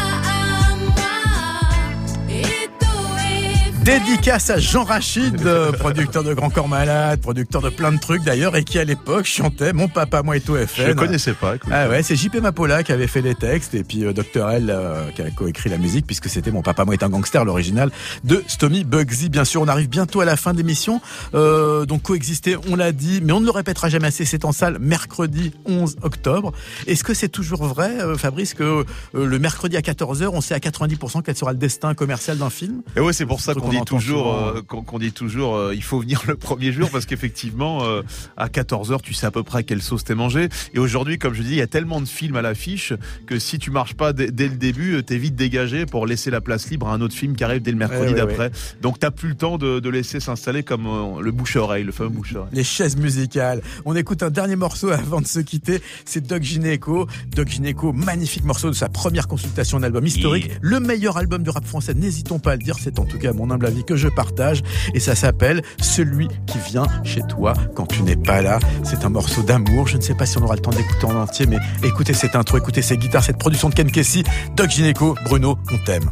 Dédicace à Jean Rachid, producteur de Grand Corps Malade, producteur de plein de trucs d'ailleurs, et qui à l'époque chantait Mon papa moi est au FN. Je ne connaissais pas. Écoute. Ah ouais, c'est JP Mapola qui avait fait les textes, et puis Dr L qui a coécrit la musique, puisque c'était Mon papa moi est un gangster, l'original de Stomy Bugsy. Bien sûr, on arrive bientôt à la fin de l'émission. Donc Coexister, on l'a dit, mais on ne le répétera jamais assez, c'est en salle mercredi 11 octobre. Est-ce que c'est toujours vrai, Fabrice, que le mercredi à 14h, on sait à 90% quel sera le destin commercial d'un film? Et ouais, c'est pour ça qu'on dit toujours, il faut venir le premier jour, parce qu'effectivement, à 14h, tu sais à peu près quelle sauce t'es mangé. Et aujourd'hui, comme je dis, il y a tellement de films à l'affiche que si tu marches pas dès le début, t'es vite dégagé pour laisser la place libre à un autre film qui arrive dès le mercredi d'après. Ouais. Donc t'as plus le temps de laisser s'installer comme le bouche-oreille, le fameux bouche-oreille. Les chaises musicales. On écoute un dernier morceau avant de se quitter. C'est Doc Gynéco. Doc Gynéco, magnifique morceau de sa première consultation d'album historique. Le meilleur album du rap français, n'hésitons pas à le dire. C'est en tout cas mon humble avis que je partage, et ça s'appelle Celui qui vient chez toi quand tu n'es pas là. C'est un morceau d'amour, je ne sais pas si on aura le temps d'écouter en entier, mais écoutez cette intro, écoutez ces guitares, cette production de Ken Kesey. Doc Gynéco, Bruno, on t'aime.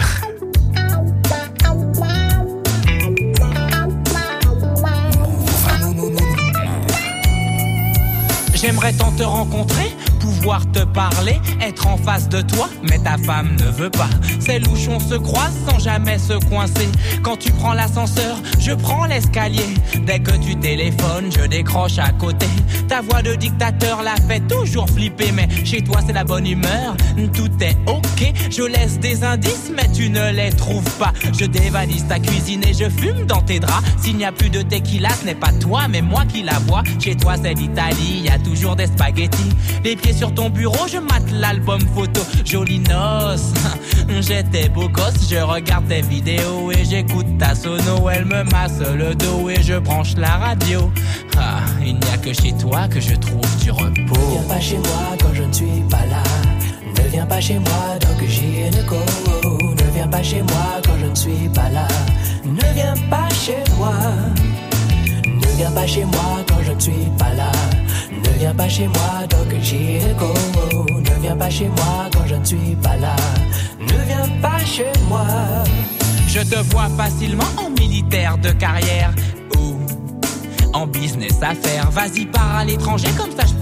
J'aimerais tant te rencontrer, pouvoir te parler, être en face de toi, mais ta femme ne veut pas. Ces louchons se croisent sans jamais se coincer. Quand tu prends l'ascenseur, je prends l'escalier. Dès que tu téléphones, je décroche à côté. Ta voix de dictateur la fait toujours flipper, mais chez toi c'est la bonne humeur, tout est ok. Je laisse des indices, mais tu ne les trouves pas. Je dévalise ta cuisine et je fume dans tes draps. S'il n'y a plus de tequila, ce n'est pas toi, mais moi qui la bois. Chez toi c'est l'Italie, y a toujours des spaghettis. Les pieds sur ton bureau, je mate l'album photo. Jolie noce, j'étais beau gosse. Je regarde tes vidéos et j'écoute ta sono. Elle me masse le dos et je branche la radio. Ah, il n'y a que chez toi que je trouve du repos. Ne viens pas chez moi quand je ne suis pas là. Ne viens pas chez moi Doc Gynéco. Ne viens pas chez moi quand je ne suis pas là. Ne viens pas chez moi. Ne viens pas chez moi quand je ne suis pas là. Ne viens pas chez moi Doc Gynéco. Ne viens pas chez moi quand je ne suis pas là. Ne viens pas chez moi. Je te vois facilement en militaire de carrière ou en business à faire. Vas-y, pars à l'étranger, comme ça je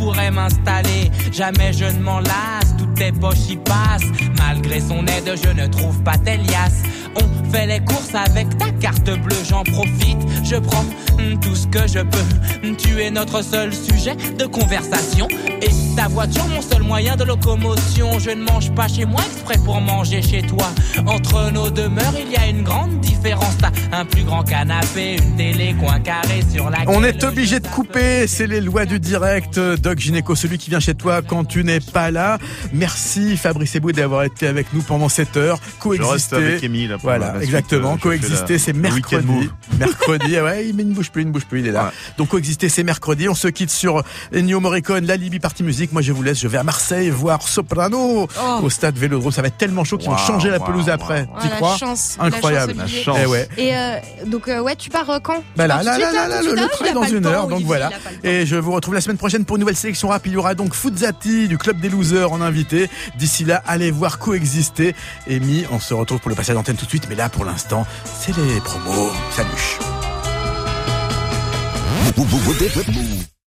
pourrais m'installer. Jamais je ne m'en lasse, toutes tes poches y passent. Malgré son aide, je ne trouve pas Télias. On fait les courses avec ta carte bleue, j'en profite, je prends tout ce que je peux. Tu es notre seul sujet de conversation et ta voiture mon seul moyen de locomotion. Je ne mange pas chez moi exprès pour manger chez toi. Entre nos demeures il y a une grande différence. T'as un plus grand canapé, une télé, coin carré sur laquelle on est obligé de couper, c'est les lois du direct. Doc Gynéco, celui qui vient chez toi quand tu n'es pas là. Merci Fabrice Eboué d'avoir été avec nous pendant cette heure. Coexister. Je reste avec Émile. Voilà, exactement. Coexister, c'est mercredi. Mercredi, ouais, il ne bouge plus, il est là. Ouais. Donc Coexister, c'est mercredi. On se quitte sur Ennio Morricone, la Libye Party Music. Moi, je vous laisse. Je vais à Marseille voir Soprano au stade Vélodrome. Ça va être tellement chaud qu'ils vont changer la pelouse après. Tu crois? Chance, incroyable. La chance. Et donc, ouais, tu pars quand? Bah là, le train est dans une heure. Donc voilà. Et je vous retrouve la semaine prochaine pour une nouvelle sélection rap. Il y aura donc Fuzzati du Club des Losers en invité. D'ici là, allez voir Coexister. Amy, on se retrouve pour le passage d'antenne tout de suite. Mais là, pour l'instant, c'est les promos. Salut.